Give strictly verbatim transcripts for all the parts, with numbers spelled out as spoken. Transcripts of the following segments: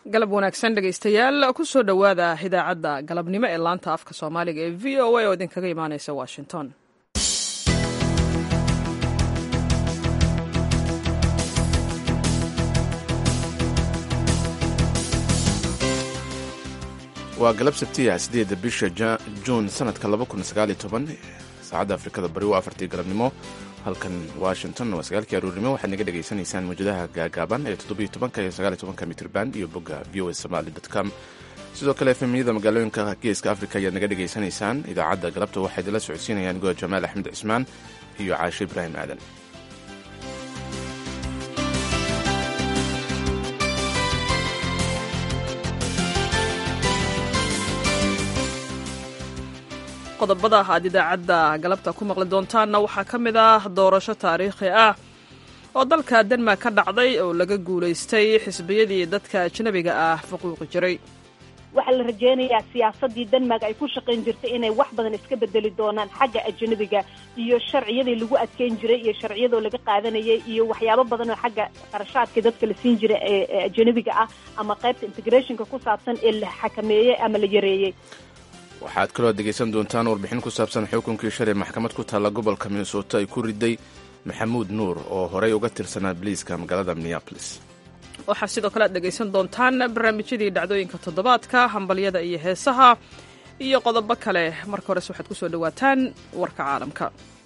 galab wanaagsan dhegaystayaal ku soo dhowaada idaacadda galabnimo ee laanta afka soomaaliga ee v o a oo idinkaga imaanaysa washington. waa galab sabtiya sideeda bisha juun sanadka laba kun sagaal iyo toban saacadda afrikada bari waa afartii galabnimo, halkan washington waa sagaalkii aruurnimo. waxaad naga dhegaysanaysaan mawjadaha gaagaaban ee toddobiyo tobanka iyo sagaal iyo tobanka mitrban iyo bogga v o a somali dot com. sidoo kale efemiyada magaalooyinka geeska afrika ayaad naga dhegaysanaysaan. idaacadda galabta waxaa idinla socodsiinayaan goa jamaal axmed cismaan iyo caashe ibraahim aadan. qodobada aad idaacadda galabta ku maqli doontaanna waxaa ka mid ah doorasho taariikhi ah oo dalka denmark ka dhacday oo laga guulaystay xisbiyadii dadka ajnabiga ah fuquuqi jiray. waxaa la rajaynayaa siyaasadii denmark ay ku shaqayn jirtay inay wax badan iska bedeli doonaan xagga ajnabiga iyo sharciyadii lagu adkeyn jiray iyo sharciyadoo laga qaadanayay iyo waxyaabo badan oo xagga qarashaadka dadka la siin jiray ee ajnabiga ah ama qaybta integrationka ku saabsan ee la xakameeyey ama la yareeyey. waxaad kaloo dhegaysan doontaan warbixin ku saabsan xukunkii shalay maxkamad ku taalla gobolka minnesota ay ku riday maxamuud nuur oo horey uga tirsanaa biliiska magaalada minneapolis. waxaa sidoo kale aad dhegaysan doontaan barnaamijyadii dhacdooyinka toddobaadka, hambalyada iyo heesaha iyo qodobo kale. marka hores waxaad ku soo dhowaataan warka caalamka.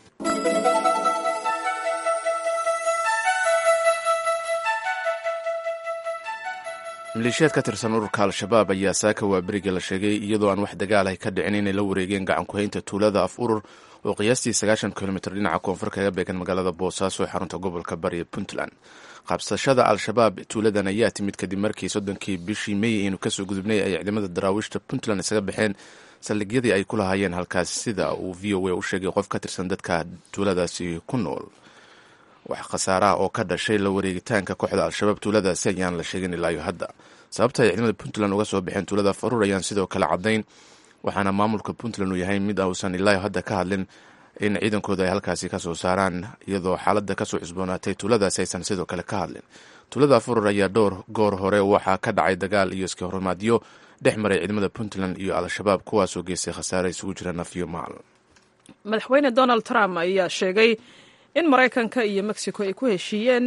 maleeshiyaad ka tirsan ururka al-shabaab ayaa saaka waa beriga la sheegay iyadoo aan wax dagaal ay ka dhicin inay la wareegeen gacan ku-haynta tuulada af urur oo qiyaastii sagaashan kilomitr dhinaca koonfur kaga beegan magaalada boosaaso ee xarunta gobolka bari puntland. qabsashada al-shabaab tuuladan ayaa timid kadib markii soddonkii bishii mey aynu kasoo gudubnay ay ciidamada daraawiishta puntland isaga baxeen saldhigyadii ay ku lahaayeen halkaas, sida uu v o a u sheegay qof ka tirsan dadka tuuladaasi ku nool. wax khasaaraha oo ka dhashay la wareegitaanka kooxda al-shabaab tuuladaasi ayaan la sheegin ilaa iyo hadda. sababta ay ciidamada puntland uga soo baxeen tuulada farur ayaan sidoo kale caddayn, waxaana maamulka puntland uu yahay mid uusan ilaa hadda ka hadlin in ciidankooda ay halkaasi ka soo saaraan, iyadoo xaaladda kasoo cusboonaatay tuuladaasi aysan sidoo kale ka hadlin. tuulada farur ayaa dhowr goor hore waxaa ka dhacay dagaal iyo iska hormaadyo dhex maray ciidamada puntland iyo al-shabaab, kuwaasoo geystay khasaare isugu jira naf iyo maal. madaxweyne donald trump ayaa sheegay in maraykanka iyo mexico ay ku heshiiyeen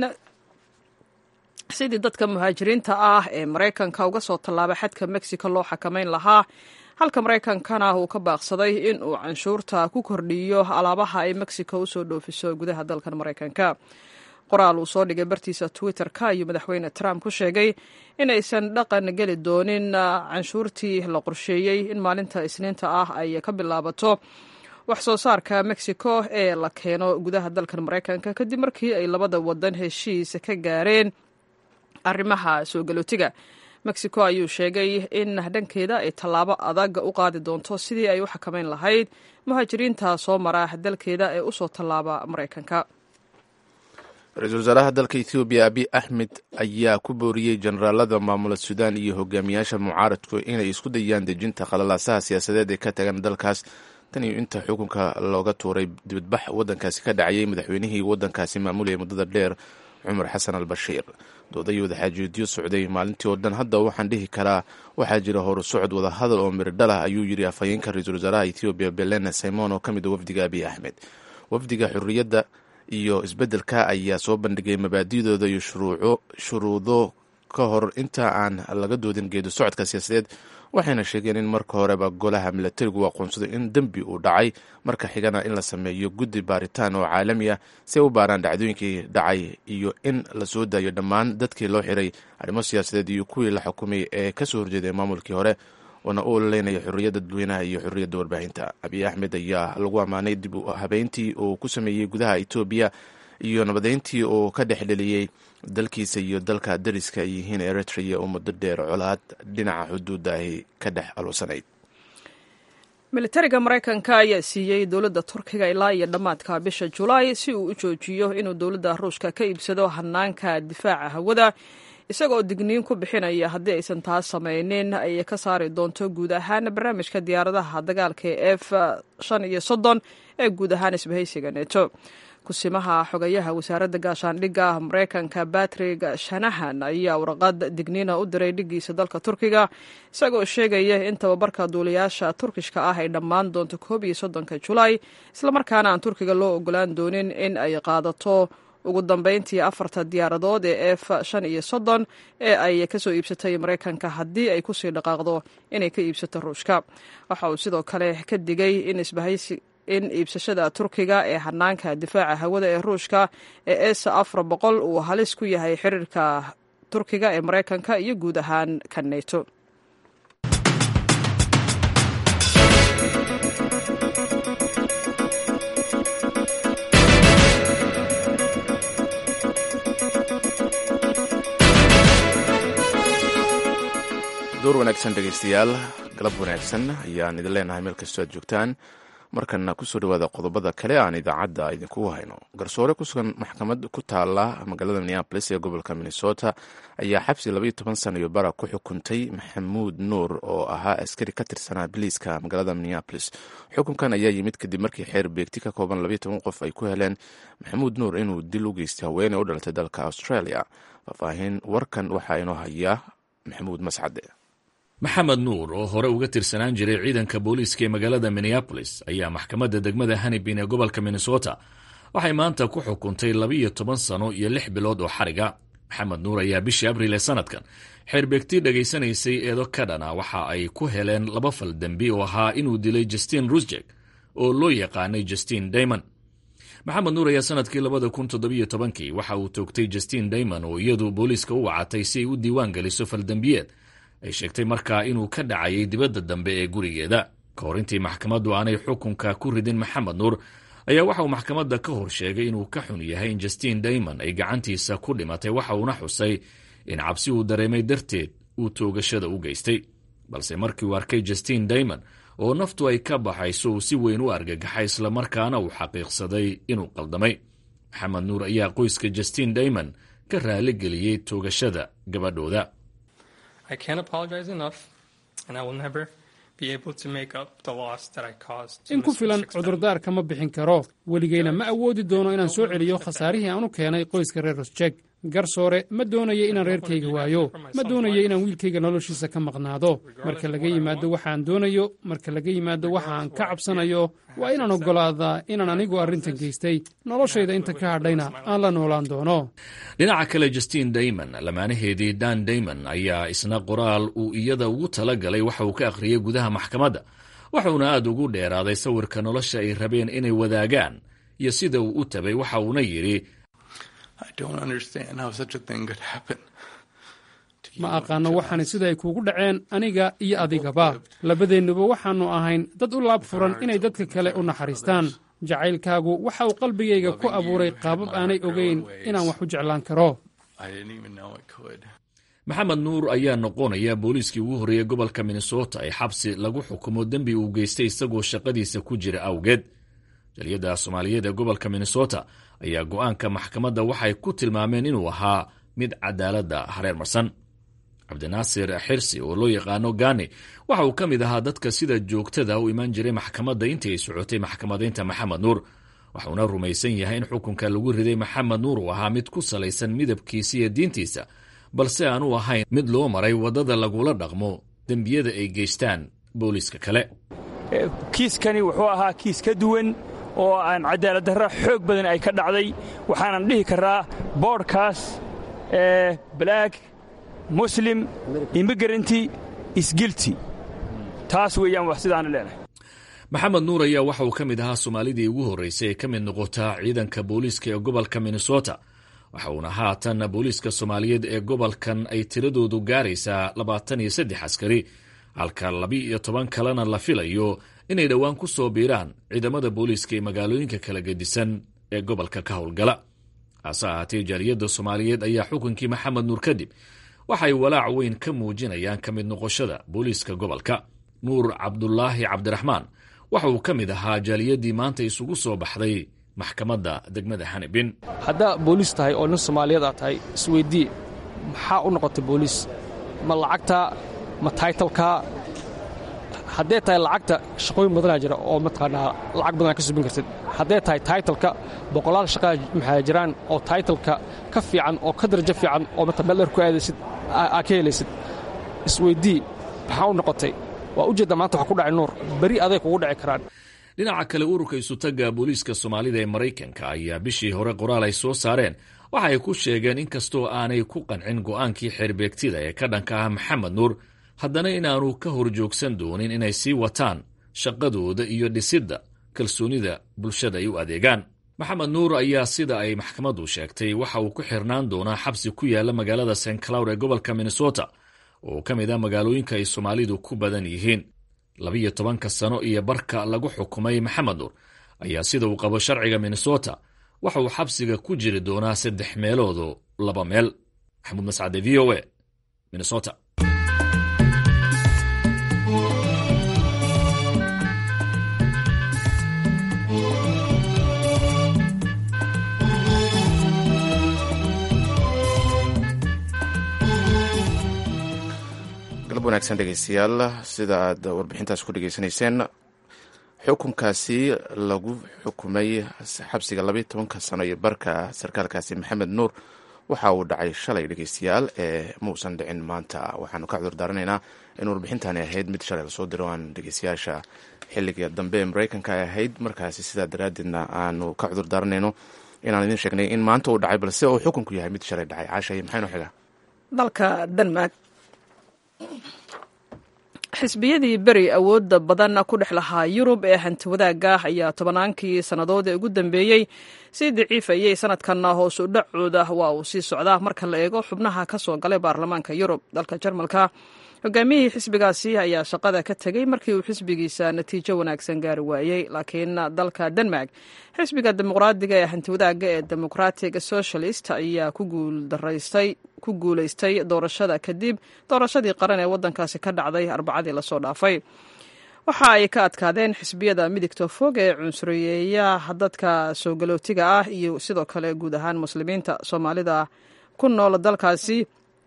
sidii dadka muhaajiriinta ah ee maraykanka uga soo tallaabay xadka mexico loo xakamayn lahaa, halka maraykankana uu ka baaqsaday in uu canshuurta ku kordhiyo alaabaha ay mexico usoo dhoofiso gudaha dalkan maraykanka. qoraal uu soo dhigay bartiisa twitter-ka ayuu madaxweyne trump ku sheegay in aysan dhaqan geli doonin canshuurtii la qorsheeyey in maalinta isniinta ah ay ka bilaabato wax soo saarka mexico ee la keeno gudaha dalkan maraykanka kadib markii ay labada wadan heshiis ka gaareen arrimaha soo galootiga. mexico ayuu sheegay in dhankeeda ay tallaabo adag u qaadi doonto sidii ay u xakamayn lahayd muhaajiriinta soo mara dalkeeda ee usoo tallaaba maraykanka. ra-iisul wasaaraha dalka ethoobiya abiy axmed ayaa ku booriyey generaalada maamula suudaan iyo hogaamiyaasha mucaaradku inay isku dayaan dejinta qalalaasaha siyaasadeed ee ka tagan dalkaas tan iyo inta xukunka looga tuuray dibadbax waddankaasi ka dhacayay madaxweynihii waddankaasi maamulaya muddada dheer cumar xasan al bashiir. dooday wadaxaajoodyo socday maalintii oo dhan. hadda waxaan dhihi karaa waxaa jira horu socod wadahadal oo miridhal ah, ayuu yidhi afhayeenka ra-iisul wasaaraha ethoobiya belena simon oo ka mid a wafdiga abiy axmed. wafdiga xurriyadda iyo isbeddelka ayaa soo bandhigay mabaadidooda iyo shuruudo ka hor inta aan laga doodin geedo socodka siyaasadeed, waxayna sheegeen in marka horeba golaha milatarigu aqoonsaday in dembi uu dhacay, marka xigana in la sameeyo guddi baaritaan oo caalami ah si ay u baaraan dhacdooyinkii dhacay iyo in la soo daayo dhammaan dadkii loo xiray arrimo siyaasadeed iyo kuwii la xukumay ee kasoo horjeeday maamulkii hore oona u ololeynaya xurriyadda dadweynaha iyo xurriyadda warbaahinta. abiy axmed ayaa lagu ammaanay dib u habeyntii uu ku sameeyey gudaha etoobiya iyo nabadeyntii uu ka dhex dheliyey dalkiisa iyo dalka dariska ay yihiin eritrea oo muddo dheer colaad dhinaca xuduudda ay ka dhex aluusanayd. militariga maraykanka ayaa siiyey dowladda turkiga ilaa iyo dhammaadka bisha julaay si uu u joojiyo inuu dowladda ruushka ka iibsado hanaanka difaaca hawada, isagoo digniin ku bixinaya haddii aysan taas samaynin ay ka saari doonto guud ahaan barnaamijka diyaaradaha dagaalka ee f shan iyo soddon ee guud ahaan isbahaysiga neto. kusimaha xogayaha wasaaradda gaashaandhigga maraykanka batrick shanahan ayaa warqad digniina u diray dhiggiisa dalka turkiga isagoo sheegaya in tababarka duuliyaasha turkishka ah ay dhammaan doonto koob iyo soddonka julaay islamarkaana aan turkiga loo ogolaan doonin in ay qaadato ugu dambeyntii afarta diyaaradood ee f shan iyo soddon ee ay kasoo iibsatay maraykanka haddii ay kusii dhaqaaqdo inay ka iibsato ruushka. waxa uu sidoo kale ka digay in isbahaysi in iibsashada turkiga ee hanaanka difaaca hawada ee ruushka ee s afar boqol uu halis ku yahay xiriirka turkiga ee maraykanka iyo guud ahaan ka neto. door wanaagsan dhegaystayaal, galab wanaagsan ayaan idin leenahay meel kastoo aad joogtaan. markana kusoo dhawaada qodobada kale aan idaacadda idinkugu hayno. garsoore ku sugan maxkamad ku taala magaalada minneapolis ee gobolka minnesota ayaa xabsi labaiyo toban sano iyo bara ku xukuntay maxamuud nuur oo ahaa askari ka tirsanaa biliiska magaalada minneapolis. xukunkan ayaa yimid kadib markii xeer beegti ka kooban labaiyo toban qof ay ku heleen maxamuud nuur inuu dil u geystay haweeney u dhalatay dalka australia. faahfaahin warkan waxaa inoo haya maxamuud mascade. maxamed nuur oo hore uga tirsanaan jiray ciidanka booliiska ee magaalada minneapolis ayaa maxkamadda degmada hanibin ee gobolka minnesota waxay maanta ku xukuntay labaiyo toban sano iyo lix bilood oo xariga. maxamed nuur ayaa bishii abriil ee sanadkan xeerbeegti dhegaysanaysay eedo kadhana waxa ay ku heleen laba fal dembi oo ahaa inuu dilay justin rusjek oo loo yaqaanay justin daymon. maxamed nuur ayaa sanadkii labada kun toddobiyo tobankii waxa uu toogtay justin daymon oo iyadu booliiska u wacatay si ay u diiwaan geliso faldembiyeed ay sheegtay markaa inuu ka dhacayay dibadda dambe ee gurigeeda. ka hor intii maxkamaddu aanay xukunka ku ridin maxamed nuur ayaa waxa uu maxkamadda ka hor sheegay inuu ka xun yahay in justin daymon ay gacantiisa ku dhimatay. waxa uuna xusay in cabsi uu dareemay darteed uu toogashada u geystay, balse markii uu arkay justin daymon oo naftu ay ka baxayso uu si weyn u argagaxay islamarkaana uu xaqiiqsaday inuu qaldamay. maxamed nuur ayaa qoyska justin daymon ka raali geliyey toogashada gabadhooda. I can't apologize enough, and I will never be able to make up the loss that I caused. in ku filan cudurdaar kama bixin karo, weligeyna ma awoodi doono inaan soo celiyo khasaarihii aan u keenay qoyska reer rusjek. garsoore ma doonayo inaan reerkayga waayo, ma doonayo inaan wiilkayga noloshiisa ka maqnaado. marka laga yimaado waxaan doonayo marka laga yimaado waxaan ka cabsanayo waa inaan oggolaadaa inaan anigu arrintan geystay. noloshayda inta ka hadhayna aan la noolaan doono. dhinaca kale justin daymon lamaanaheedii dan daymon ayaa isna qoraal uu iyada ugu tala galay waxa uu ka akhriyey gudaha maxkamadda. waxuuna aad ugu dheeraaday sawirka nolosha ay rabeen inay wadaagaan iyo sida uu u tabay. waxa uuna yidhi ma aqaano waxaani sida ay kuugu dhaceen aniga iyo adigaba. labadeennuba waxaannu ahayn dad u laab furan inay dadka kale u naxariistaan. jacaylkaagu waxa uu qalbigayga ku abuuray qaabab aanay ogayn inaan wax u jeclaan karo. maxamed nuur ayaa noqonaya booliiskii ugu horreeyey gobolka minnesota ee xabsi lagu xukumo dembi uu geystay isagoo shaqadiisa ku jira awgeed. jaliyadda soomaaliyeed ee gobolka minnesota ayaa go'aanka maxkamadda waxay ku tilmaameen inuu ahaa mid cadaaladda hareer marsan. cabdinaasir xirsi oo loo yaqaano gani waxa uu ka mid ahaa dadka sida joogtada u imaan jiray maxkamadda intii ay socotay maxkamadaynta maxamed nuur. waxuuna rumaysan yahay in xukunka lagu riday maxamed nuur uu ahaa mid ku salaysan midabkiisa iyo diintiisa, balse aanu ahayn mid loo maray waddada lagula dhaqmo dembiyada ay geystaan booliiska kale. kiiskani wuxuu ahaa kiis ka duwan oo aan cadaaladdarra xoog badan ay ka dhacday. waxaanan dhihi karaa boodhkaas ee black muslim immigrant is guilty, taas weeyaan wax sidaana leenahay. maxamed nuur ayaa waxa uu ka mid ahaa soomaalidii ugu horraysay ee ka mid noqota ciidanka booliiska ee gobolka minnesota. waxa uuna haatan booliiska soomaaliyeed ee gobolkan ay tiradoodu gaaraysaa labaatan iyo saddex askari, halka laba-iyo toban kalena la filayo inay dhowaan ku soo biiraan ciidamada booliiska ee magaalooyinka kala gedisan ee gobolka ka howlgala. hase ahaatee jaaliyadda soomaaliyeed ayaa xukunkii maxamed nuur kadib waxay walaac weyn ka muujinayaan ka mid noqoshada booliiska gobolka. nuur cabdulaahi cabdiraxmaan waxa uu ka mid ahaa jaaliyaddii maanta isugu soo baxday maxkamadda degmada hanibin. haddaa booliis tahay oo nin soomaaliyeed aad tahay isweydii maxaa u noqotay booliis? ma lacagta ma taytalka? haddee tahay lacagta shaqooyin badanaa jira oo mataqaanaa lacag badanaa ka subin kartid. hadday tahay taitalka boqolaal shaqaa maxaa jiraan oo taitalka ka fiican oo ka darajo fiican oo mata meeldheer ku aadaysid aa ka helaysid isweydii maxaa u noqotay waa ujeedda maanta waxa ku dhacay nuur beri aday kugu dhici karaan dhinaca kale ururka isutaga booliiska soomaalida ee maraykanka ayaa bishii hore qoraal ay soo saareen waxa ay ku sheegeen in kastoo aanay ku qancin go'aankii xeerbeegtida ee ka dhanka ah maxamed nuur haddana inaanu ka horjoogsan doonin inay sii wataan shaqadooda iyo dhisidda kalsoonida bulshada ay u adeegaan. maxamed nuur ayaa sida ay maxkamaddu sheegtay waxa uu ku xirnaan doonaa xabsi ku yaala magaalada saint cloud ee gobolka minnesota oo ka mid ah magaalooyinka ay soomaalidu ku badan yihiin. labiyo tobanka sano iyo barka lagu xukumay maxamed nuur ayaa sida uu qabo sharciga minnesota waxa uu xabsiga ku jiri doonaa saddex meeloodoo laba meel. maxamuud mascade, v o a, minnesota. wanaagsan dhegeystayaal, sida aad warbixintaas ku dhegeysanayseen, xukunkaasi lagu xukumay xabsiga labayo tobanka sano iyo barka sarkaalkaasi maxamed nuur waxa uu dhacay shalay dhegeystayaal ee muusan dhicin maanta. waxaanu ka cudur daaranaynaa in warbixintani ahayd mid shalay lasoo diro aan dhegeystayaasha xilliga dambe ee maraykanka ay ahayd, markaasi sidaa daraaddeedna aanu ka cudur daaranayno inaan idin sheegnay in maanta uu dhacay balse uu xukunku yahay mid shalay dhacay. caashay maxaynu xigaa dalka denmark xisbiyadii beri awoodda badan ku dhex lahaa yurub ee hanti wadaagga ayaa tobannaankii sannadood ee ugu dambeeyey sii daciifayey. sanadkanna hoos u dhacooda waa uu sii socdaa marka la eego xubnaha ka soo galay baarlamaanka yurub. dalka jarmalka hogaamiyihii xisbigaasi ayaa shaqada ka tegey markii uu xisbigiisa natiijo wanaagsan gaari waayey. laakiin dalka denmark xisbiga dimuqraadiga ee hanti wadaagga ee democratic socialist ayaa ku guuldaraystay ku guulaystay doorashada kadib doorashadii qaran ee waddankaasi ka dhacday arbacadii lasoo dhaafay. waxa ay ka adkaadeen xisbiyada midigta fog ee cunsuriyeeya dadka soo galootiga ah iyo sidoo kale guud ahaan muslimiinta. soomaalida ku nool dalkaasi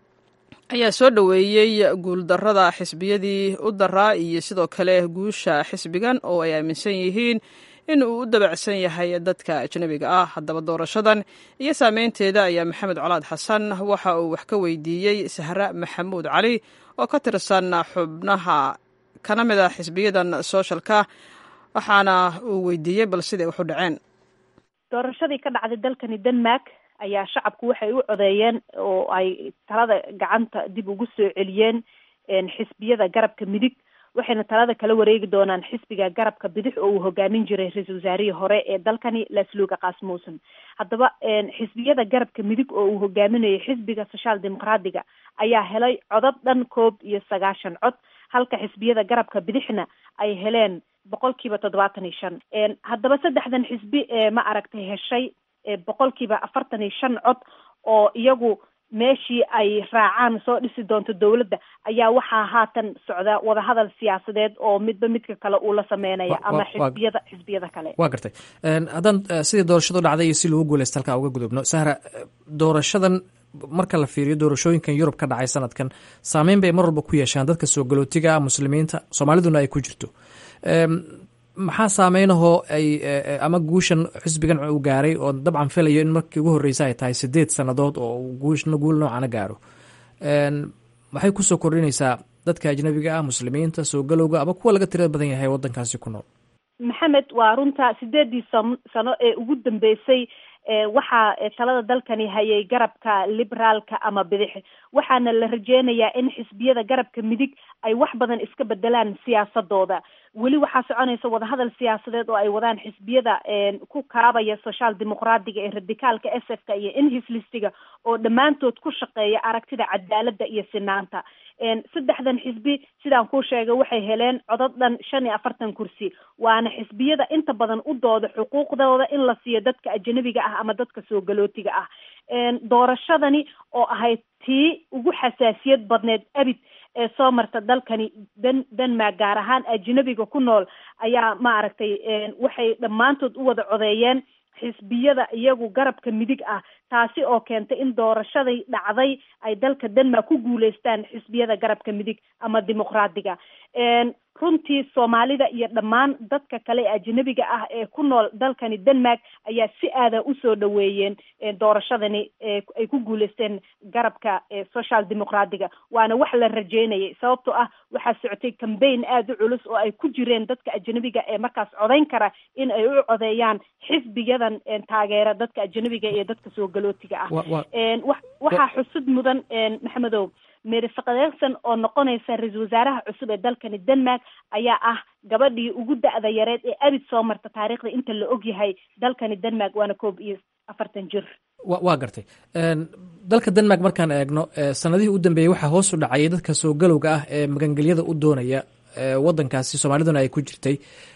ayaa soo dhoweeyey guuldarrada xisbiyadii u daraa iyo sidoo kale guusha xisbigan oo ay aaminsan yihiin in uu u dabacsan yahay dadka ajnabiga ah. haddaba doorashadan iyo saameynteeda ayaa maxamed colaad xasan waxa uu wax ka weydiiyey sahra maxamuud cali oo ka tirsan xubnaha kana mid ah xisbiyadan sooshalka, waxaana uu weydiiyey bal siday waxu dhaceen. doorashadii ka dhacday dalkani denmark ayaa shacabku waxay u codeeyeen oo ay talada gacanta dib ugu soo celiyeen xisbiyada garabka midig, waxayna talada kala wareegi doonaan xisbiga garabka bidix oo uu hogaamin jiray ra-iisul wasaarihii hore ee dalkani lasluga kasmussen. haddaba xisbiyada garabka midig oo uu hogaaminayay xisbiga social dimuqraadiga ayaa helay codad dhan koob iyo sagaashan cod, halka xisbiyada garabka bidixna ay heleen boqolkiiba toddobaatan iyo shan. haddaba saddexdan xisbi ee ma aragtay heshay boqolkiiba afartan iyo shan cod oo iyagu meeshii ay raacaan soo dhisi doonto dowladda ayaa waxaa haatan socda wadahadal siyaasadeed oo midba midka kale uu la sameynaya ama xisbiyada xisbiyada kale. waa gartay. haddaan sidii doorashadu dhacday iyo si loogu guulaysta halkaa uga gudubno, sahra, doorashadan marka la fiiriyo doorashooyinkan yurub ka dhacay sanadkan saameyn bay mar walba ku yeeshaan dadka soo galootiga ah, muslimiinta, soomaaliduna ay ku jirto. maxaa saameynahoo ay ama guushan xisbigan uu gaaray oo dabcan filayo in markii ugu horreysa ay tahay sideed sannadood oo guushna guul noocana gaaro, maxay kusoo kordhinaysaa dadka ajnabiga ah, muslimiinta, soo galowga ama kuwa laga tirada badan yahay waddankaasi ku nool? maxamed, waa runta sideedii sano ee ugu dambeysay waxaa talada dalkani hayay garabka liberaalka ama bidix, waxaana la rajeynayaa in xisbiyada garabka midig ay wax badan iska bedelaan siyaasadooda. weli waxaa soconaysa wadahadal siyaasadeed oo ay wadaan xisbiyada ku kaabaya social dimuqraadiga ee radicaalka s f ka iyo inhislistiga oo dhammaantood ku shaqeeya aragtida cadaaladda iyo sinaanta. saddexdan xisbi sidaan kuu sheegay waxay heleen codad dhan shan iyo afartan kursi, waana xisbiyada inta badan u dooda xuquuqdooda in la siiyo dadka ajnabiga ah ama dadka soo galootiga ah. doorashadani oo ahayd tii ugu xasaasiyad badneed abid ee soo marta dalkani den denmark gaar ahaan ajnabiga ku nool ayaa maaragtay waxay dhammaantood u wada codeeyeen xisbiyada iyagu garabka midig ah taasi oo keentay in doorashadii dhacday ay dalka denmark ku guuleystaan xisbiyada garabka midig ama dimuqraadiga. runtii soomaalida iyo dhammaan dadka kale ee ajnabiga ah ee ku nool dalkani denmark ayaa si aada usoo dhaweeyeen doorashadani ay ku guuleysteen garabka social dimuqraadiga, waana wax la rajeynayay sababtoo ah waxaa socotay cambaign aada u culus oo ay ku jireen dadka ajnabiga ee markaas codayn kara in ay u codeeyaan xisbiyadan taageera dadka ajnabiga iyo dadka soo galootiga ah. waxaa xusud mudan maxamedow, Mary Frederiksen oo noqonaysa ra-iisul wasaaraha cusub ee dalkani denmark ayaa ah gabadhii ugu da-da yareed ee abid soo marta taariikhda inta la og yahay dalkani denmark, waana koob iyo afartan jir. waa gartay. dalka denmark markaan eegno sanadihii u dambeeyey waxaa hoos u dhacayay dadka soo galowga ah ee magangelyada u doonaya wadankaasi, soomaaliduna ay ku jirtay.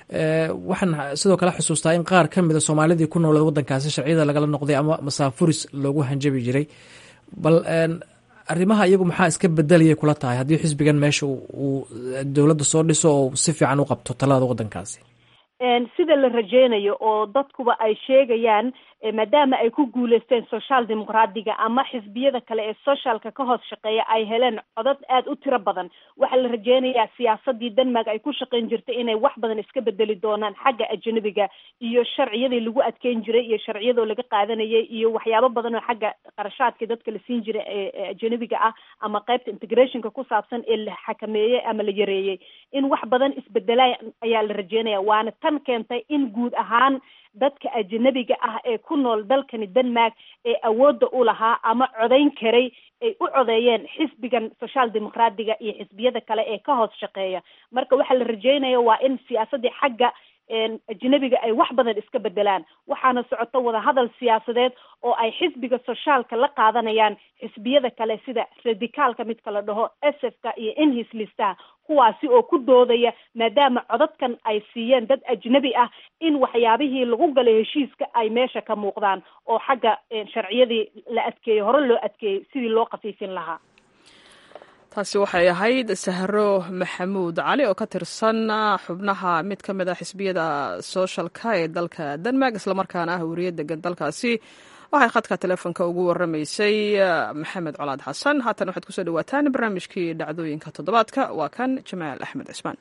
waxaan sidoo kale xusuustaa in qaar ka mida soomaalidii ku nooled wadankaasi sharciyada lagala noqday ama masaafuris loogu hanjabi jiray. bal arrimaha iyagu maxaa iska bedelayay kula tahay haddii xisbigan meesha uu dowladda soo dhiso oo si fiican u qabto talada waddankaasi? sida la rajeynayo oo dadkuba ay sheegayaan, maadaama ay ku guuleysteen social dimuqraadiga ama xisbiyada kale ee socialka ka hoos shaqeeya ay heleen codad aada u tiro badan, waxaa la rajeynayaa siyaasadii denmark ay ku shaqeyn jirtay inay wax badan iska bedeli doonaan xagga ajnabiga iyo sharciyadii lagu adkeyn jiray iyo sharciyadoo laga qaadanayay iyo waxyaabo badan oo xagga qarashaadka dadka la siin jiray ee ajnabiga ah ama qaybta integrationka ku saabsan ee la xakameeyey ama la yareeyey, in wax badan isbedelay ayaa la rajeynaya. waana tan keentay in guud ahaan dadka ajnabiga ah ee ku nool dalkani denmark ee awoodda u lahaa ama codayn karay ay u codeeyeen xisbigan social dimuqraadiga iyo xisbiyada kale ee ka hoos shaqeeya. marka waxaa la rajeynaya waa in siyaasadii xagga ajnabiga ay wax badan iska bedelaan, waxaana socoto wadahadal siyaasadeed oo ay xisbiga sociaalka la qaadanayaan xisbiyada kale sida radicaalka midka la dhaho s f ka iyo enhislistaha, kuwaasi oo ku doodaya maadaama codadkan ay siiyeen dad ajnabi ah in waxyaabihii lagu galay heshiiska ay meesha ka muuqdaan oo xagga sharciyadii la adkeeyey hore loo adkeeyey sidii loo khafiifin lahaa. taasi waxay ahayd sahro maxamuud cali oo ka tirsan xubnaha mid ka mid a xisbiyada socialka ee dalka denmark islamarkaana ah weriye degan dalkaasi. waxay khadka teleefonka ugu waramaysay maxamed colaad xasan. haatan waxaad kusoo dhawaataan barnaamijkii dhacdooyinka toddobaadka. waa kan jamaal axmed cismaan.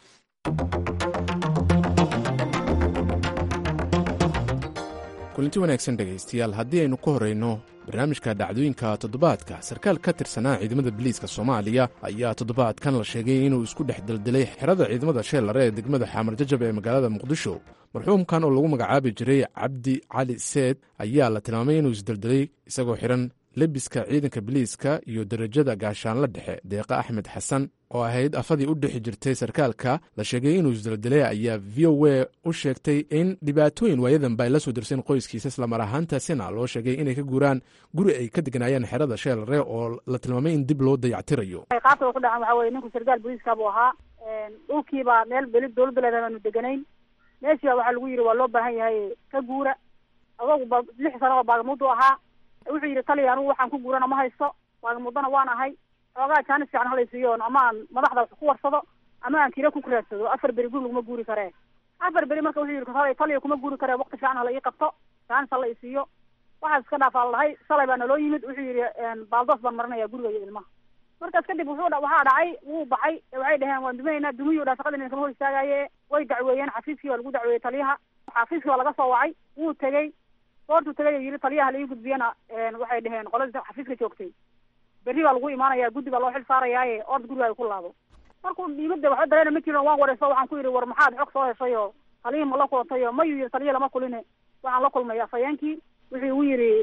kulanti wanaagsan dhegaystayaal, haddii aynu ka horrayno barnaamijka dhacdooyinka toddobaadka, sarkaal ka tirsanaa ciidamada biliiska soomaaliya ayaa toddobaadkan la sheegay inuu isku dhex daldilay xerada ciidamada sheellare ee degmada xaamar jajab ee magaalada muqdisho. marxuumkan oo lagu magacaabi jiray cabdi cali seed ayaa la tilmaamay inuu isdeldilay isagoo xidhan lebiska ciidanka biliiska iyo derajada gaashaanla dhexe. deeqa axmed xasan oo ahayd afadii u dhexi jirtay sarkaalka la sheegay inuu isdeldilay ayaa v o a u sheegtay in dhibaatooyin waayadanba ay la soo dirsaen qoyskiisa, islamar ahaantaasina loo sheegay inay ka guuraan guri ay ka deganaayeen xerada sheellare oo la tilmaamay in dib loo dayactirayo. qaabka ku dhacan waxaa weye ninku sarkaal booliiska buu ahaa, dhulkiibaa meel beli dowladda leedahay aanu deganayn, meeshiiba waxaa lagu yidhi waa loo baahan yahay ka guura. adoguba lix sano oo baagamudu ahaa, wuxuu yidhi taliya anugu waxaan ku guurana ma haysto, baagamuddana waan ahay, xoogaa jaanis fiican halaysiiyo ama aan madaxda wax ku warsado ama aan kira ku kuraadsado, afar beri guri laguma guuri karee. afar beri marka wuxuu yidhi taliya kuma guuri karee, waqti fiican hala ii qabto, jaanis hala isiiyo, waxaas iska dhaafaa la dhahay. shalay baa naloo yimid, wuxuu yidhi baaldoos baan marinaya guriga iyo ilmaha. markaas kadib wuxuu waxaa dhacay, wuu baxay, waxay dhaheen waan duminaynaa, dumiyu dhaa shaqada kama hor istaagaaye. way dacweeyeen, xafiiskii waa lagu dacweeyey taliyaha, xafiiskii waa laga soo wacay, wuu tegey, goortuu tegay oo yidhi taliyaha laii gudbiyana waxay dhaheen qoladii xafiiska joogtay berri baa lagu imaanayaa, guddi baa loo xil saarayaaye ord gurigaaga ku laabo. markuu dhiibada waxba dareena ma jirin, waan wareyso waxaan ku yidhi war maxaad xog soo heshay oo taliyihii ma la kulantay oo mayuu yidhi taliya lama kuline, waxaan la kulmay afhayeenkii. wuxuu igu yidhi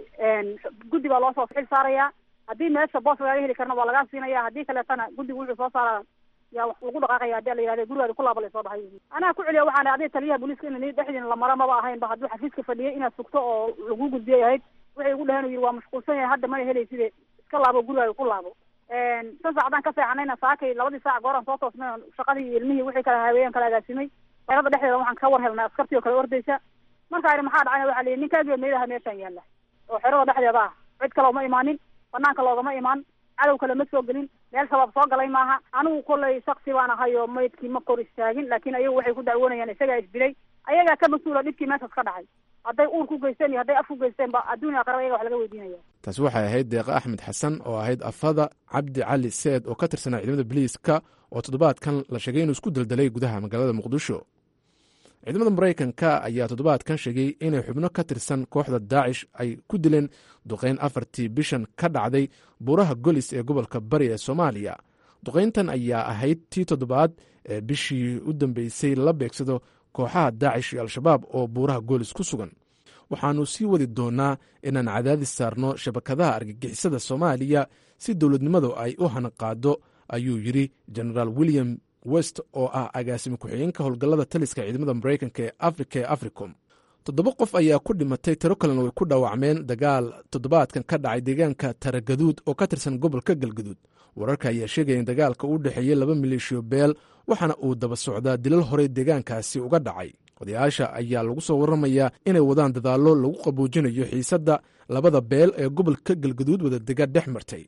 guddi baa loo soo xil saarayaa, haddii meesha boos lagaaga heli karna waa lagaa siinaya, haddii kaleetana guddigu wuxuu soo saaraa yaa wax lagu dhaqaaqaya hadii la yidhahda gurigaada ku laaba lasoo dhahay. anaa ku celiya waxaan adiga taliyaha booliiska in dhexdiina la mara maba ahayn ba, hadduu xafiiska fadhiyay inaad sugto oo lagu gudbiyay ahayd. waxay igu dhaheen u yidhi waa mashquulsan yahay hadda mana helayside, iska laabo gurigaaga ku laabo. shan saacadaan ka seexanayna saakay labadii saac gooran soo toosnay shaqadii ilmihii wixii kala haweeyeen kala agaasimay. xerada dhexdeeda waxaan ka war helnay askartii oo kale ordaysa. markaa idhi maxaa dhacay, waxaa la yidhi ninkaagii meelaha meeshaan yaalla oo xerada dhexdeeda ah, cid kale uma imaanin, banaanka loogama imaan, cadow kale ma soo gelin, meel shabaab soo galay maaha. anigu kollay shaksi baan ahay oo maydkii ma kor istaagin, laakiin ayagu waxay ku dacwoonayaan isagaa isdilay, ayagaa ka mas-uula dhibkii meeshaas ka dhacay. hadday uur ku geysteen iyo hadday af ku geysteen ba adduunya aqraba iyaga wax laga weydiinaya. taasi waxay ahayd deeqa axmed xasan oo ahayd afada cabdi cali seed oo ka tirsanaa ciidamada biliiska oo toddobaadkan la sheegay inuu isku daldalay gudaha magaalada muqdisho. ciidamada maraykanka ayaa toddobaadkan sheegay inay xubno ka tirsan kooxda daacish ay ku dileen duqayn afartii bishan ka dhacday buuraha golis ee gobolka bari ee soomaaliya. duqayntan ayaa ahayd tii toddobaad ee bishii u dambeysay la beegsado kooxaha daacish iyo al-shabaab oo buuraha goolis ku sugan. waxaannu sii wadi doonnaa inaan cadaadis saarno shabakadaha argagixisada soomaaliya si dowladnimadu ay u hanaqaado, ayuu yidhi genaraal william west oo ah agaasime ku-xigeenka howlgallada taliska ciidamada maraykanka ee afrika ee africom. toddoba qof ayaa ku dhimatay, tiro kalena way ku dhaawacmeen dagaal toddobaadkan ka dhacay deegaanka taragaduud oo ka tirsan gobolka galgaduud. wararka ayaa sheegaya in dagaalka u dhexeeyey laba maleeshiyo beel, waxaana uu daba socdaa dilal horey deegaankaasi uga dhacay. odayaasha ayaa lagu soo warramayaa inay wadaan dadaallo lagu qaboojinayo xiisadda labada beel ee gobolka galgaduud wadadega dhex martay.